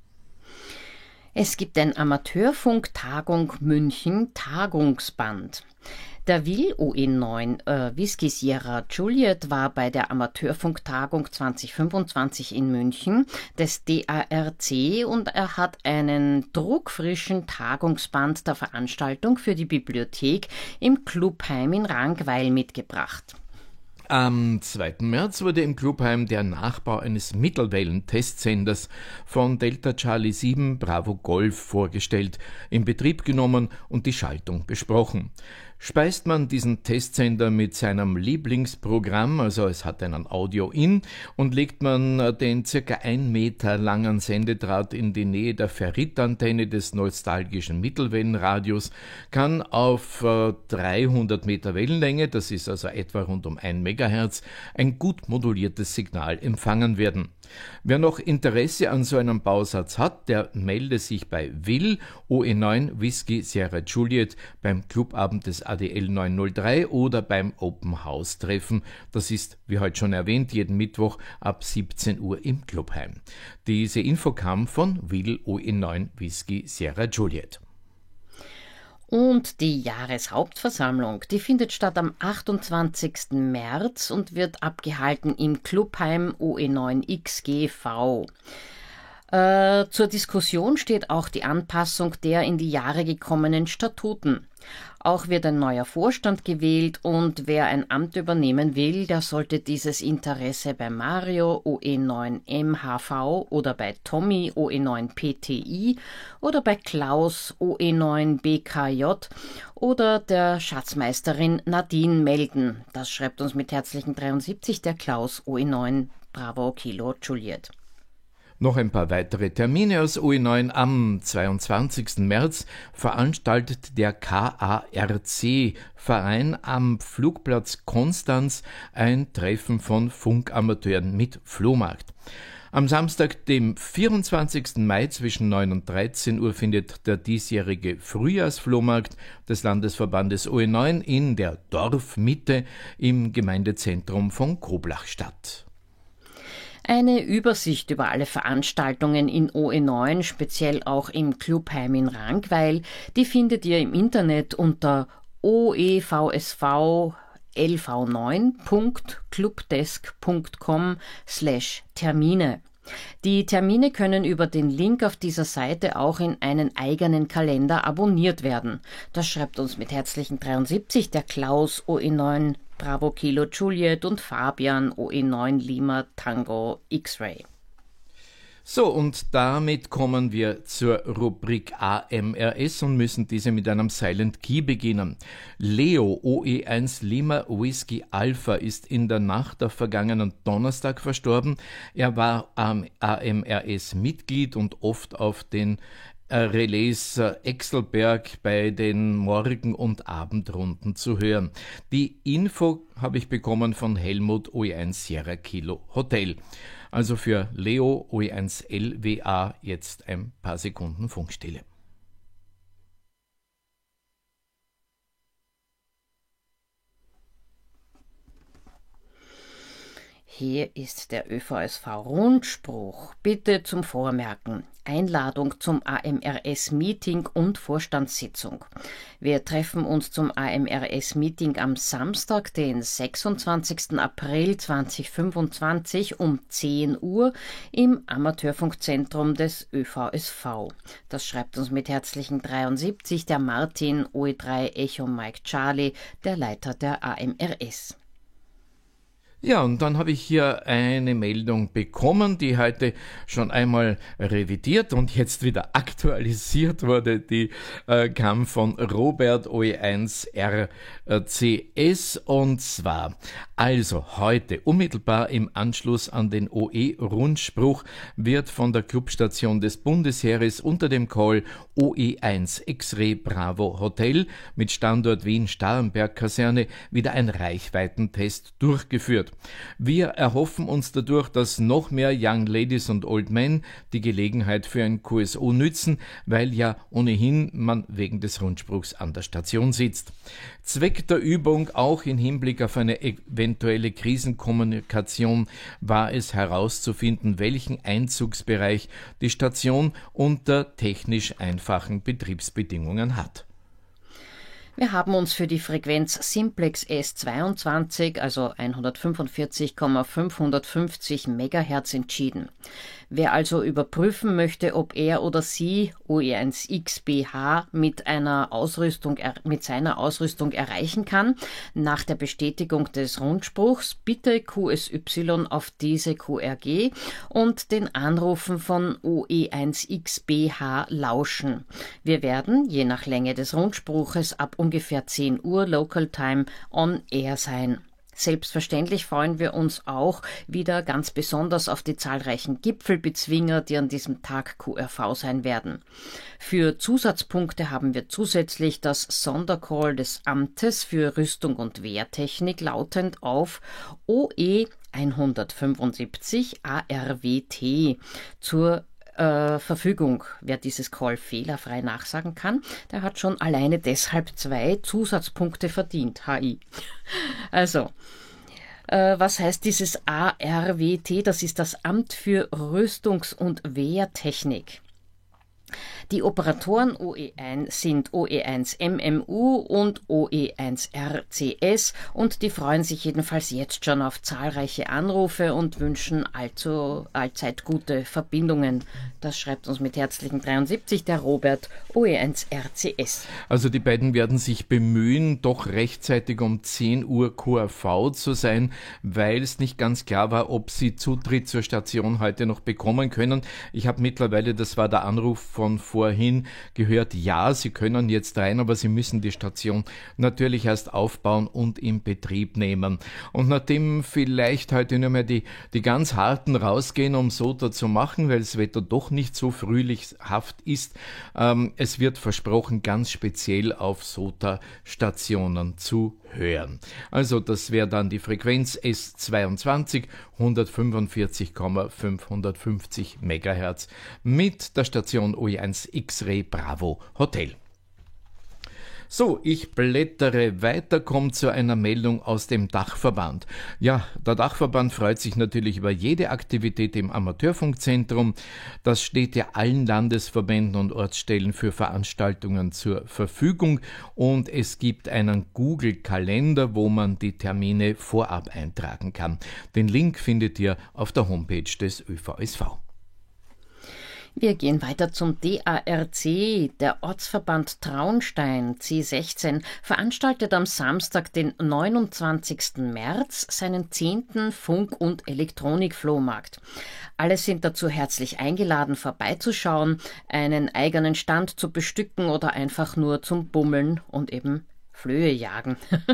Es gibt ein Amateurfunk-Tagung München Tagungsband. Der Will OE9 Whisky Sierra Juliet war bei der Amateurfunk-Tagung 2025 in München des DARC und er hat einen druckfrischen Tagungsband der Veranstaltung für die Bibliothek im Clubheim in Rankweil mitgebracht. Am 2. März wurde im Clubheim der Nachbau eines Mittelwellen-Testsenders von Delta Charlie 7 Bravo Golf vorgestellt, in Betrieb genommen und die Schaltung besprochen. Speist man diesen Testsender mit seinem Lieblingsprogramm, also es hat einen Audio-In, und legt man den circa 1 Meter langen Sendedraht in die Nähe der Ferritantenne des nostalgischen Mittelwellenradios, kann auf 300 Meter Wellenlänge, das ist also etwa rund um 1 Megahertz, ein gut moduliertes Signal empfangen werden. Wer noch Interesse an so einem Bausatz hat, der melde sich bei Will OE9 Whisky Sierra Juliet beim Clubabend des ADL 903 oder beim Open House Treffen. Das ist, wie heute schon erwähnt, jeden Mittwoch ab 17 Uhr im Clubheim. Diese Info kam von Will OE9 Whisky Sierra Juliet. Und die Jahreshauptversammlung, die findet statt am 28. März und wird abgehalten im Clubheim OE9XGV. Zur Diskussion steht auch die Anpassung der in die Jahre gekommenen Statuten. Auch wird ein neuer Vorstand gewählt und wer ein Amt übernehmen will, der sollte dieses Interesse bei Mario OE9MHV oder bei Tommy OE9PTI oder bei Klaus OE9BKJ oder der Schatzmeisterin Nadine melden. Das schreibt uns mit herzlichen 73 der Klaus OE9 Bravo Kilo Juliet. Noch ein paar weitere Termine aus OE9. Am 22. März veranstaltet der KARC Verein am Flugplatz Konstanz ein Treffen von Funkamateuren mit Flohmarkt. Am Samstag, dem 24. Mai zwischen 9 und 13 Uhr findet der diesjährige Frühjahrsflohmarkt des Landesverbandes OE9 in der Dorfmitte im Gemeindezentrum von Koblach statt. Eine Übersicht über alle Veranstaltungen in OE9, speziell auch im Clubheim in Rankweil, die findet ihr im Internet unter oevsv.clubdesk.com/Termine. Die Termine können über den Link auf dieser Seite auch in einen eigenen Kalender abonniert werden. Das schreibt uns mit herzlichen 73 der Klaus OE9 Bravo Kilo Juliet und Fabian OE9 Lima Tango X-Ray. So, und damit kommen wir zur Rubrik AMRS und müssen diese mit einem Silent Key beginnen. Leo OE1 Lima Whisky Alpha ist in der Nacht auf vergangenen Donnerstag verstorben. Er war AMRS-Mitglied und oft auf den Relais Exelberg bei den Morgen- und Abendrunden zu hören. Die Info habe ich bekommen von Helmut OE1 Sierra Kilo Hotel. Also für Leo OE1 LWA jetzt ein paar Sekunden Funkstille. Hier ist der ÖVSV-Rundspruch. Bitte zum Vormerken. Einladung zum AMRS-Meeting und Vorstandssitzung. Wir treffen uns zum AMRS-Meeting am Samstag, den 26. April 2025 um 10 Uhr im Amateurfunkzentrum des ÖVSV. Das schreibt uns mit herzlichen 73 der Martin OE3 Echo Mike Charlie, der Leiter der AMRS. Ja, und dann habe ich hier eine Meldung bekommen, die heute schon einmal revidiert und jetzt wieder aktualisiert wurde. Die kam von Robert OE1 RCS und zwar, also heute unmittelbar im Anschluss an den OE-Rundspruch wird von der Clubstation des Bundesheeres unter dem Call OE1 X-Ray Bravo Hotel mit Standort Wien-Starnberg-Kaserne wieder ein Reichweitentest durchgeführt. Wir erhoffen uns dadurch, dass noch mehr Young Ladies und Old Men die Gelegenheit für ein QSO nützen, weil ja ohnehin man wegen des Rundspruchs an der Station sitzt. Zweck der Übung, auch im Hinblick auf eine eventuelle Krisenkommunikation, war es herauszufinden, welchen Einzugsbereich die Station unter technisch einfachen Betriebsbedingungen hat. Wir haben uns für die Frequenz Simplex S22, also 145,550 MHz entschieden. Wer also überprüfen möchte, ob er oder sie OE1XBH mit seiner Ausrüstung erreichen kann, nach der Bestätigung des Rundspruchs bitte QSY auf diese QRG und den Anrufen von OE1XBH lauschen. Wir werden, je nach Länge des Rundspruches, ab ungefähr 10 Uhr Local Time on Air sein. Selbstverständlich freuen wir uns auch wieder ganz besonders auf die zahlreichen Gipfelbezwinger, die an diesem Tag QRV sein werden. Für Zusatzpunkte haben wir zusätzlich das Sondercall des Amtes für Rüstung und Wehrtechnik lautend auf OE 175 ARWT zur Verfügung. Wer dieses Call fehlerfrei nachsagen kann, der hat schon alleine deshalb 2 Zusatzpunkte verdient. HI. Also, was heißt dieses ARWT? Das ist das Amt für Rüstungs- und Wehrtechnik. Die Operatoren OE1 sind OE1 MMU und OE1 RCS und die freuen sich jedenfalls jetzt schon auf zahlreiche Anrufe und wünschen allzeit gute Verbindungen. Das schreibt uns mit herzlichen 73 der Robert OE1 RCS. Also die beiden werden sich bemühen, doch rechtzeitig um 10 Uhr QRV zu sein, weil es nicht ganz klar war, ob sie Zutritt zur Station heute noch bekommen können. Ich habe mittlerweile, das war der Anruf von vorhin, gehört, ja, sie können jetzt rein, aber sie müssen die Station natürlich erst aufbauen und in Betrieb nehmen. Und nachdem vielleicht heute nur mehr die ganz Harten rausgehen, um SOTA zu machen, weil das Wetter doch nicht so frühlingshaft ist, es wird versprochen, ganz speziell auf SOTA-Stationen zu hören. Also das wäre dann die Frequenz S22 145,550 MHz mit der Station OE1 X-Ray Bravo Hotel. So, ich blättere weiter, komme zu einer Meldung aus dem Dachverband. Ja, der Dachverband freut sich natürlich über jede Aktivität im Amateurfunkzentrum. Das steht ja allen Landesverbänden und Ortsstellen für Veranstaltungen zur Verfügung und es gibt einen Google-Kalender, wo man die Termine vorab eintragen kann. Den Link findet ihr auf der Homepage des ÖVSV. Wir gehen weiter zum DARC. Der Ortsverband Traunstein C16 veranstaltet am Samstag, den 29. März, seinen 10. Funk- und Elektronik-Flohmarkt. Alle sind dazu herzlich eingeladen, vorbeizuschauen, einen eigenen Stand zu bestücken oder einfach nur zum Bummeln und eben Flöhe jagen.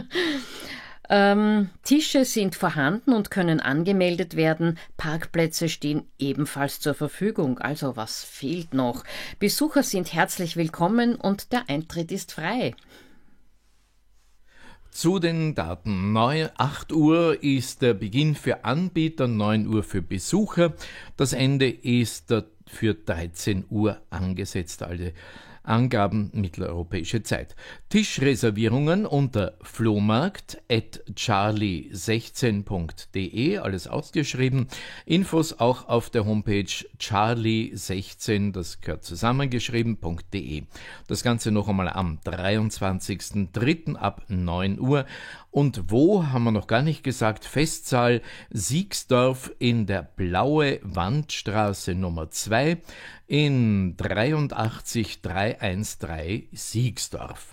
Tische sind vorhanden und können angemeldet werden. Parkplätze stehen ebenfalls zur Verfügung. Also was fehlt noch? Besucher sind herzlich willkommen und der Eintritt ist frei. Zu den Daten. 8 Uhr ist der Beginn für Anbieter, 9 Uhr für Besucher. Das Ende ist für 13 Uhr angesetzt. Angaben mitteleuropäische Zeit. Tischreservierungen unter flohmarkt@charlie16.de, alles ausgeschrieben. Infos auch auf der Homepage charlie16, das gehört zusammengeschrieben.de. Das Ganze noch einmal am 23.03. ab 9 Uhr. Und wo, haben wir noch gar nicht gesagt, Festsaal Siegsdorf in der Blaue Wandstraße Nummer 2 in 83313 Siegsdorf.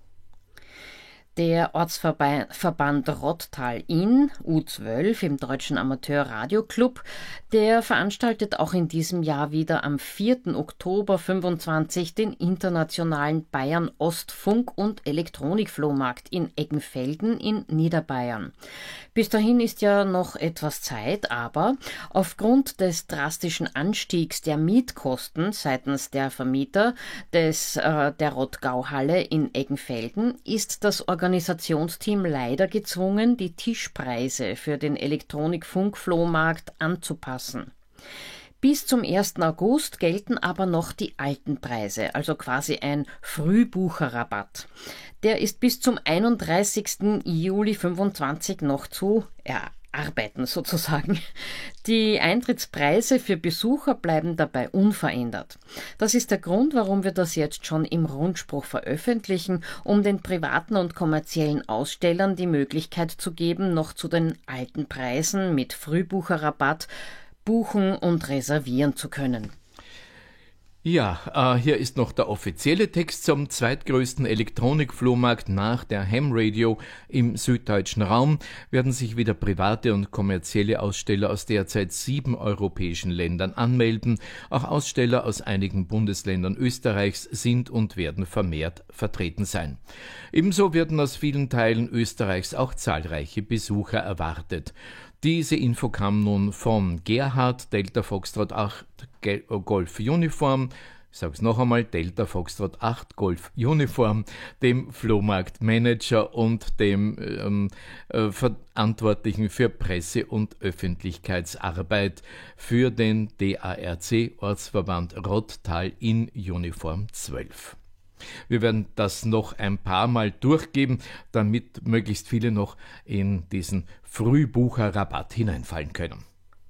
Der Ortsverband Rottal-Inn, U12 im Deutschen Amateur-Radio-Club, der veranstaltet auch in diesem Jahr wieder am 4. Oktober 25 den internationalen Bayern-Ost-Funk- und Elektronikflohmarkt in Eggenfelden in Niederbayern. Bis dahin ist ja noch etwas Zeit, aber aufgrund des drastischen Anstiegs der Mietkosten seitens der Vermieter der Rottgau-Halle in Eggenfelden ist das Organisationsteam leider gezwungen, die Tischpreise für den Elektronik-Funk-Flohmarkt anzupassen. Bis zum 1. August gelten aber noch die alten Preise, also quasi ein Frühbucherrabatt. Der ist bis zum 31. Juli 25 noch zu erarbeiten sozusagen. Die Eintrittspreise für Besucher bleiben dabei unverändert. Das ist der Grund, warum wir das jetzt schon im Rundspruch veröffentlichen, um den privaten und kommerziellen Ausstellern die Möglichkeit zu geben, noch zu den alten Preisen mit Frühbucherrabatt buchen und reservieren zu können. Ja, hier ist noch der offizielle Text zum zweitgrößten Elektronikflohmarkt nach der Ham Radio im süddeutschen Raum. Werden sich wieder private und kommerzielle Aussteller aus derzeit 7 europäischen Ländern anmelden. Auch Aussteller aus einigen Bundesländern Österreichs sind und werden vermehrt vertreten sein. Ebenso werden aus vielen Teilen Österreichs auch zahlreiche Besucher erwartet. Diese Info kam nun von Gerhard, Delta Foxtrot 8 Golf Uniform, ich sage es noch einmal, Delta Foxtrot 8 Golf Uniform, dem Flohmarktmanager und dem Verantwortlichen für Presse- und Öffentlichkeitsarbeit für den DARC Ortsverband Rottal in Uniform 12. Wir werden das noch ein paar Mal durchgeben, damit möglichst viele noch in diesen Frühbucherrabatt hineinfallen können.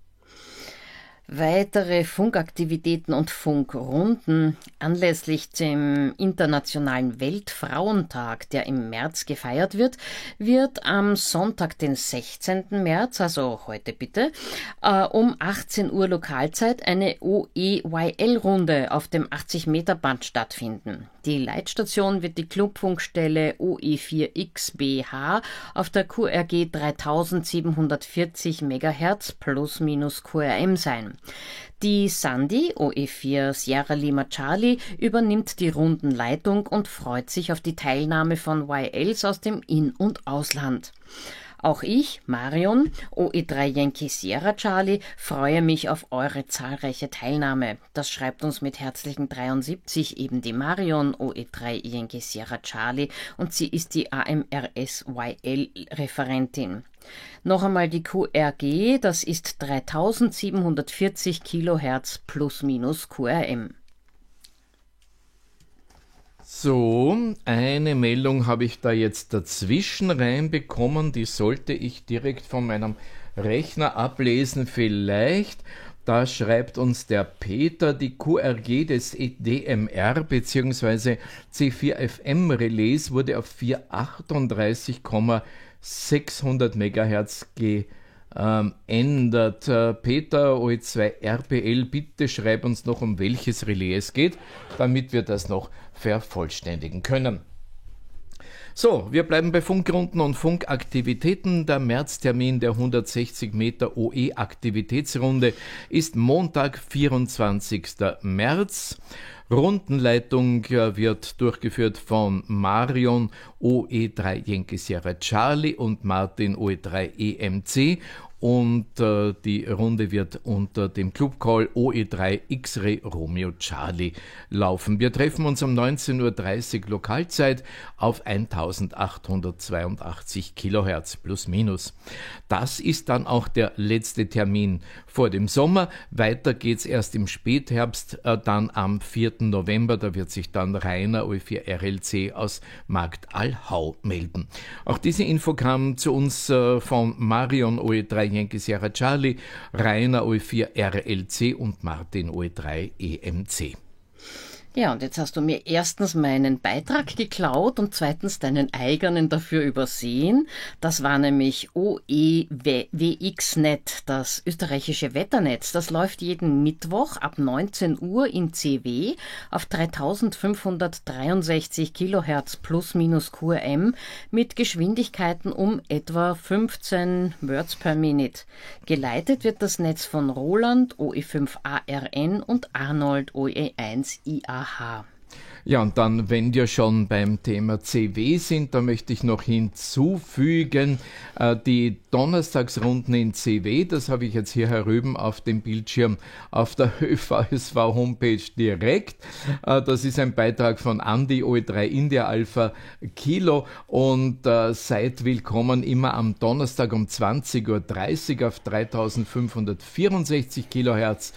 Weitere Funkaktivitäten und Funkrunden anlässlich dem Internationalen Weltfrauentag, der im März gefeiert wird, wird am Sonntag, den 16. März, also heute bitte, um 18 Uhr Lokalzeit eine OEYL-Runde auf dem 80-Meter-Band stattfinden. Die Leitstation wird die Clubfunkstelle OE4XBH auf der QRG 3740 MHz plus minus QRM sein. Die Sandy, OE4 Sierra Lima Charlie, übernimmt die Rundenleitung und freut sich auf die Teilnahme von YLs aus dem In- und Ausland. Auch ich, Marion, OE3 Yankee Sierra Charlie, freue mich auf eure zahlreiche Teilnahme. Das schreibt uns mit herzlichen 73 eben die Marion, OE3 Yankee Sierra Charlie, und sie ist die AMRS-YL-Referentin. Noch einmal die QRG, das ist 3740 Kilohertz plus minus QRM. So, eine Meldung habe ich da jetzt dazwischen reinbekommen, die sollte ich direkt von meinem Rechner ablesen vielleicht. Da schreibt uns der Peter, die QRG des DMR bzw. C4FM Relais wurde auf 438,600 MHz geändert. Peter, OE2 RPL, bitte schreib uns noch, um welches Relais es geht, damit wir das noch vervollständigen können. So, wir bleiben bei Funkrunden und Funkaktivitäten. Der Märztermin der 160 Meter OE-Aktivitätsrunde ist Montag, 24. März. Rundenleitung wird durchgeführt von Marion OE3 Yankee Sierra Charlie und Martin OE3 EMC und die Runde wird unter dem Clubcall OE3 X-Ray Romeo Charlie laufen. Wir treffen uns um 19.30 Uhr Lokalzeit auf 1882 Kilohertz plus minus. Das ist dann auch der letzte Termin vor dem Sommer. Weiter geht's erst im Spätherbst, dann am 4. November. Da wird sich dann Rainer OE4 RLC aus Marktallhau melden. Auch diese Info kam zu uns von Marion OE3 Yankee Sierra Charlie, Rainer OE4 RLC und Martin OE3 EMC. Ja, und jetzt hast du mir erstens meinen Beitrag geklaut und zweitens deinen eigenen dafür übersehen. Das war nämlich OEWXnet, das österreichische Wetternetz. Das läuft jeden Mittwoch ab 19 Uhr in CW auf 3563 Kilohertz plus minus QRM mit Geschwindigkeiten um etwa 15 Words per Minute. Geleitet wird das Netz von Roland OE5ARN und Arnold OE1IAH. Ja, und dann, wenn wir schon beim Thema CW sind, da möchte ich noch hinzufügen, die Donnerstagsrunden in CW, das habe ich jetzt hier herüben auf dem Bildschirm auf der ÖVSV-Homepage direkt. Das ist ein Beitrag von Andi, OE3 India Alpha Kilo, und seid willkommen immer am Donnerstag um 20.30 Uhr auf 3564 Kilohertz.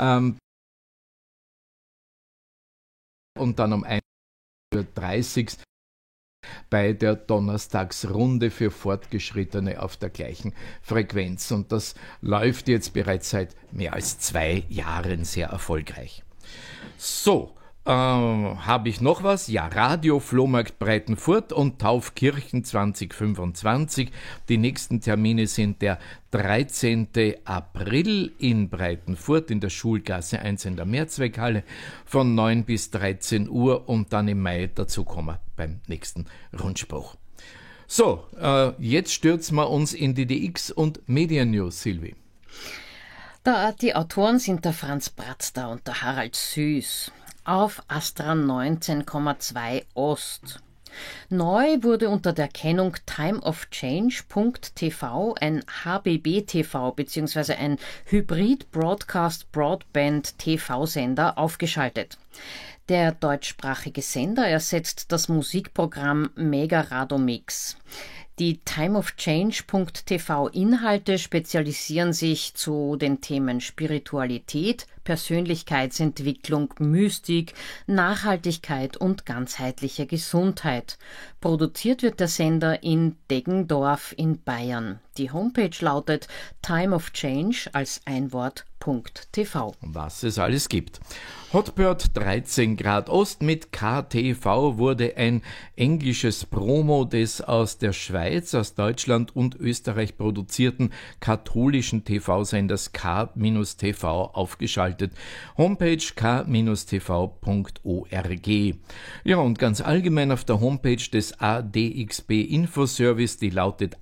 Und dann um 1.30 Uhr bei der Donnerstagsrunde für Fortgeschrittene auf der gleichen Frequenz. Und das läuft jetzt bereits seit mehr als 2 Jahren sehr erfolgreich. So, habe ich noch was? Ja, Radio Flohmarkt Breitenfurt und Taufkirchen 2025. Die nächsten Termine sind der 13. April in Breitenfurt in der Schulgasse 1 in der Mehrzweckhalle von 9 bis 13 Uhr und dann im Mai dazu kommen wir beim nächsten Rundspruch. So, jetzt stürzen wir uns in die DX und Medien-News, Silvi. Die Autoren sind der Franz Bratzter und der Harald Süß. Auf Astra 19,2 Ost. Neu wurde unter der Kennung timeofchange.tv ein HBB-TV bzw. ein Hybrid Broadcast Broadband TV-Sender aufgeschaltet. Der deutschsprachige Sender ersetzt das Musikprogramm Mega Radomix. Die timeofchange.tv-Inhalte spezialisieren sich zu den Themen Spiritualität, Persönlichkeitsentwicklung, Mystik, Nachhaltigkeit und ganzheitliche Gesundheit. Produziert wird der Sender in Deggendorf in Bayern. Die Homepage lautet timeofchange als ein Wort.tv. Was es alles gibt. Hotbird 13 Grad Ost mit KTV wurde ein englisches Promo des aus der Schweiz, aus Deutschland und Österreich produzierten katholischen TV-Senders K-TV aufgeschaltet. Homepage k-tv.org. Ja, und ganz allgemein auf der Homepage des ADXB Infoservice, die lautet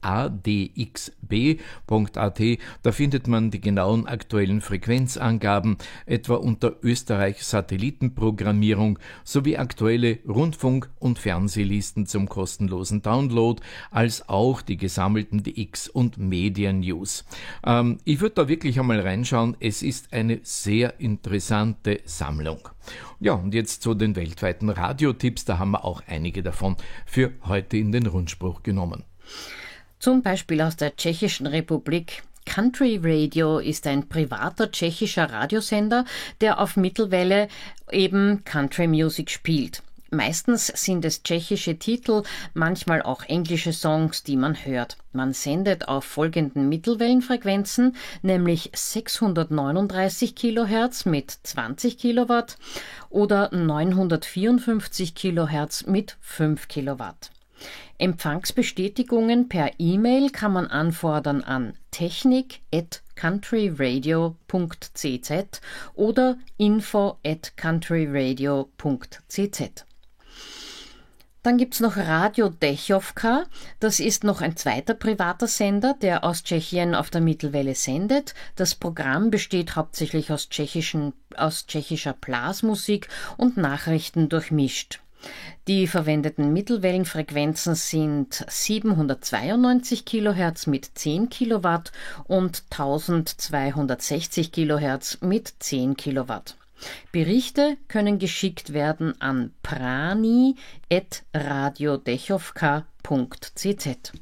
adxb.at, da findet man die genauen aktuellen Frequenzangaben, etwa unter Österreich Satellitenprogrammierung sowie aktuelle Rundfunk- und Fernsehlisten zum kostenlosen Download, als auch die gesammelten DX- und Medien-News. Ich würde da wirklich einmal reinschauen, es ist eine sehr interessante Sammlung. Ja, und jetzt zu den weltweiten Radiotipps, da haben wir auch einige davon für heute in den Rundspruch genommen. Zum Beispiel aus der Tschechischen Republik. Country Radio ist ein privater tschechischer Radiosender, der auf Mittelwelle eben Country Music spielt. Meistens sind es tschechische Titel, manchmal auch englische Songs, die man hört. Man sendet auf folgenden Mittelwellenfrequenzen, nämlich 639 Kilohertz mit 20 Kilowatt oder 954 Kilohertz mit 5 Kilowatt. Empfangsbestätigungen per E-Mail kann man anfordern an technik@countryradio.cz oder info@countryradio.cz. Dann gibt's noch Radio Dechovka. Das ist noch ein zweiter privater Sender, der aus Tschechien auf der Mittelwelle sendet. Das Programm besteht hauptsächlich aus tschechischer Blasmusik und Nachrichten durchmischt. Die verwendeten Mittelwellenfrequenzen sind 792 kHz mit 10 Kilowatt und 1260 kHz mit 10 Kilowatt. Berichte können geschickt werden an prani@radiodechovka.cz.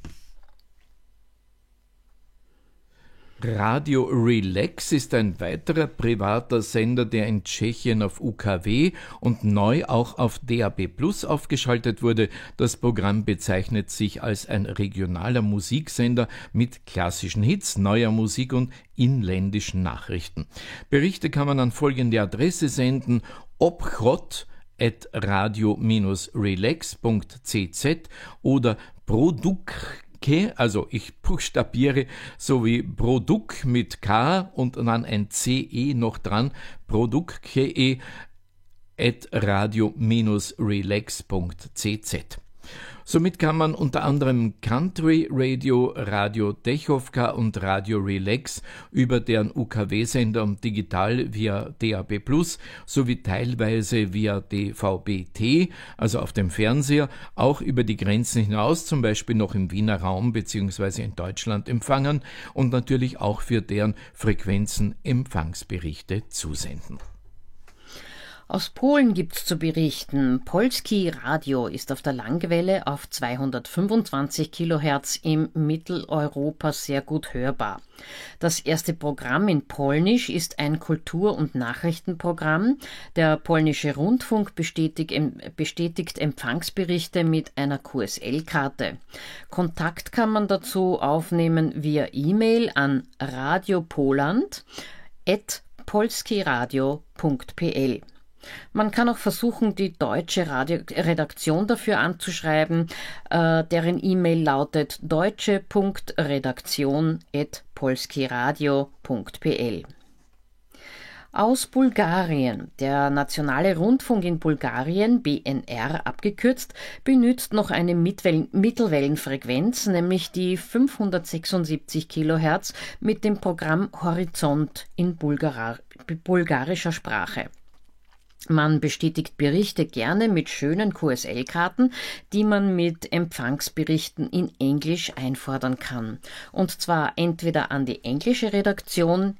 Radio Relax ist ein weiterer privater Sender, der in Tschechien auf UKW und neu auch auf DAB+ aufgeschaltet wurde. Das Programm bezeichnet sich als ein regionaler Musiksender mit klassischen Hits, neuer Musik und inländischen Nachrichten. Berichte kann man an folgende Adresse senden: obchod@radio-relax.cz oder also ich buchstabiere so wie Produk mit K und dann ein CE noch dran, produk@radio-relax.cz. Somit kann man unter anderem Country Radio, Radio Dechovka und Radio Relax über deren UKW-Sender und digital via DAB+ sowie teilweise via DVB-T, also auf dem Fernseher, auch über die Grenzen hinaus, zum Beispiel noch im Wiener Raum bzw. in Deutschland empfangen und natürlich auch für deren Frequenzen Empfangsberichte zusenden. Aus Polen gibt's zu berichten. Polski Radio ist auf der Langwelle auf 225 kHz im Mitteleuropa sehr gut hörbar. Das erste Programm in Polnisch ist ein Kultur- und Nachrichtenprogramm. Der polnische Rundfunk bestätigt Empfangsberichte mit einer QSL-Karte. Kontakt kann man dazu aufnehmen via E-Mail an radiopoland@polskiradio.pl. Man kann auch versuchen, die deutsche Redaktion dafür anzuschreiben, deren E-Mail lautet deutsche.redaktion@polskiradio.pl. Aus Bulgarien. Der Nationale Rundfunk in Bulgarien, BNR abgekürzt, benutzt noch eine Mittelwellenfrequenz, nämlich die 576 kHz mit dem Programm Horizont in bulgarischer Sprache. Man bestätigt Berichte gerne mit schönen QSL-Karten, die man mit Empfangsberichten in Englisch einfordern kann. Und zwar entweder an die englische Redaktion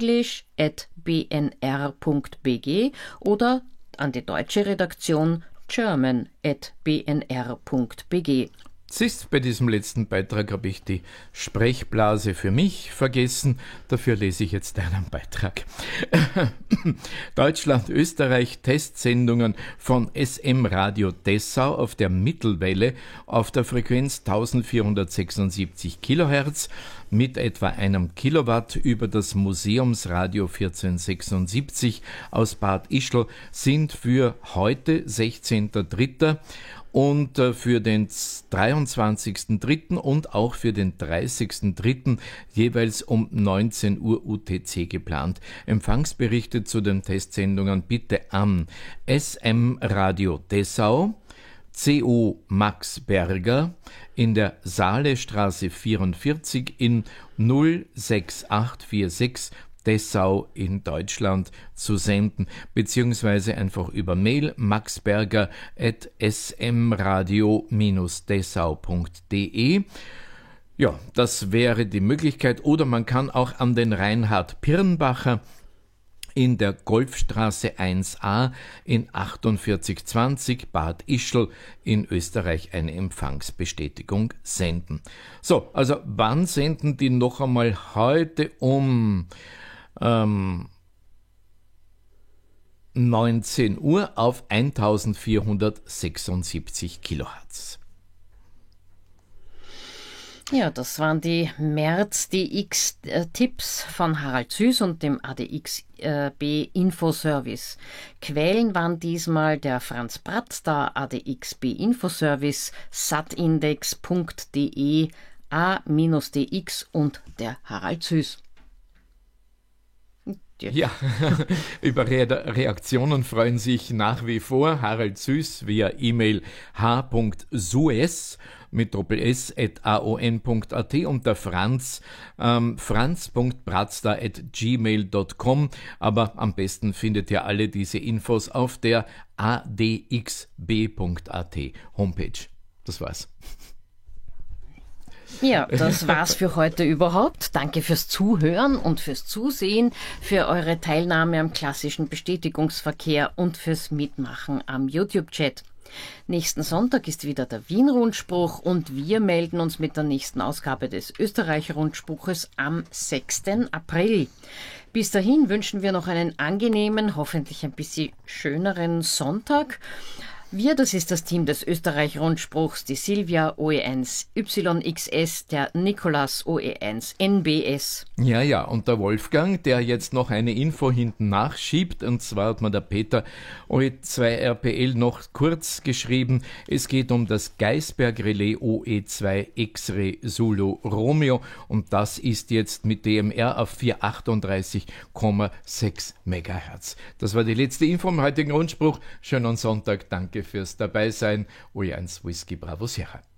english@bnr.bg oder an die deutsche Redaktion german@bnr.bg. Siehst, bei diesem letzten Beitrag habe ich die Sprechblase für mich vergessen. Dafür lese ich jetzt deinen Beitrag. Deutschland, Österreich, Testsendungen von SM Radio Dessau auf der Mittelwelle auf der Frequenz 1476 kHz mit etwa 1 Kilowatt über das Museumsradio 1476 aus Bad Ischl sind für heute 16.03. und für den 23.03. und auch für den 30.03. jeweils um 19 Uhr UTC geplant. Empfangsberichte zu den Testsendungen bitte an SM Radio Dessau, CO Max Berger in der Saalestraße 44 in 06846 Dessau in Deutschland zu senden, beziehungsweise einfach über Mail maxberger@smradio-dessau.de. Ja, das wäre die Möglichkeit. Oder man kann auch an den Reinhard Pirnbacher in der Golfstraße 1a in 4820 Bad Ischl in Österreich eine Empfangsbestätigung senden. So, also wann senden die noch einmal? Heute um 19 Uhr auf 1476 kHz. Ja, das waren die März-DX-Tipps von Harald Süß und dem ADXB Infoservice. Quellen waren diesmal der Franz Bratster, ADXB Infoservice, satindex.de, A-DX und der Harald Süß. Ja, über Reaktionen freuen sich nach wie vor Harald Süß via E-Mail h.sues mit doppels@aon.at und der Franz, franz.bratster@gmail.com. Aber am besten findet ihr alle diese Infos auf der adxb.at Homepage. Das war's. Ja, das war's für heute überhaupt. Danke fürs Zuhören und fürs Zusehen, für eure Teilnahme am klassischen Bestätigungsverkehr und fürs Mitmachen am YouTube-Chat. Nächsten Sonntag ist wieder der Wien-Rundspruch und wir melden uns mit der nächsten Ausgabe des Österreich-Rundspruches am 6. April. Bis dahin wünschen wir noch einen angenehmen, hoffentlich ein bisschen schöneren Sonntag. Wir, das ist das Team des Österreich-Rundspruchs, die Silvia OE1 YXS, der Nikolas OE1 NBS. Ja, und der Wolfgang, der jetzt noch eine Info hinten nachschiebt, und zwar hat mir der Peter OE2 RPL noch kurz geschrieben, es geht um das Geisberg-Relais OE2 X-Ray Zulu Romeo und das ist jetzt mit DMR auf 438,6 MHz. Das war die letzte Info im heutigen Rundspruch. Schönen Sonntag, danke fürs Dabeisein. OE1 Whisky Bravo Sierra.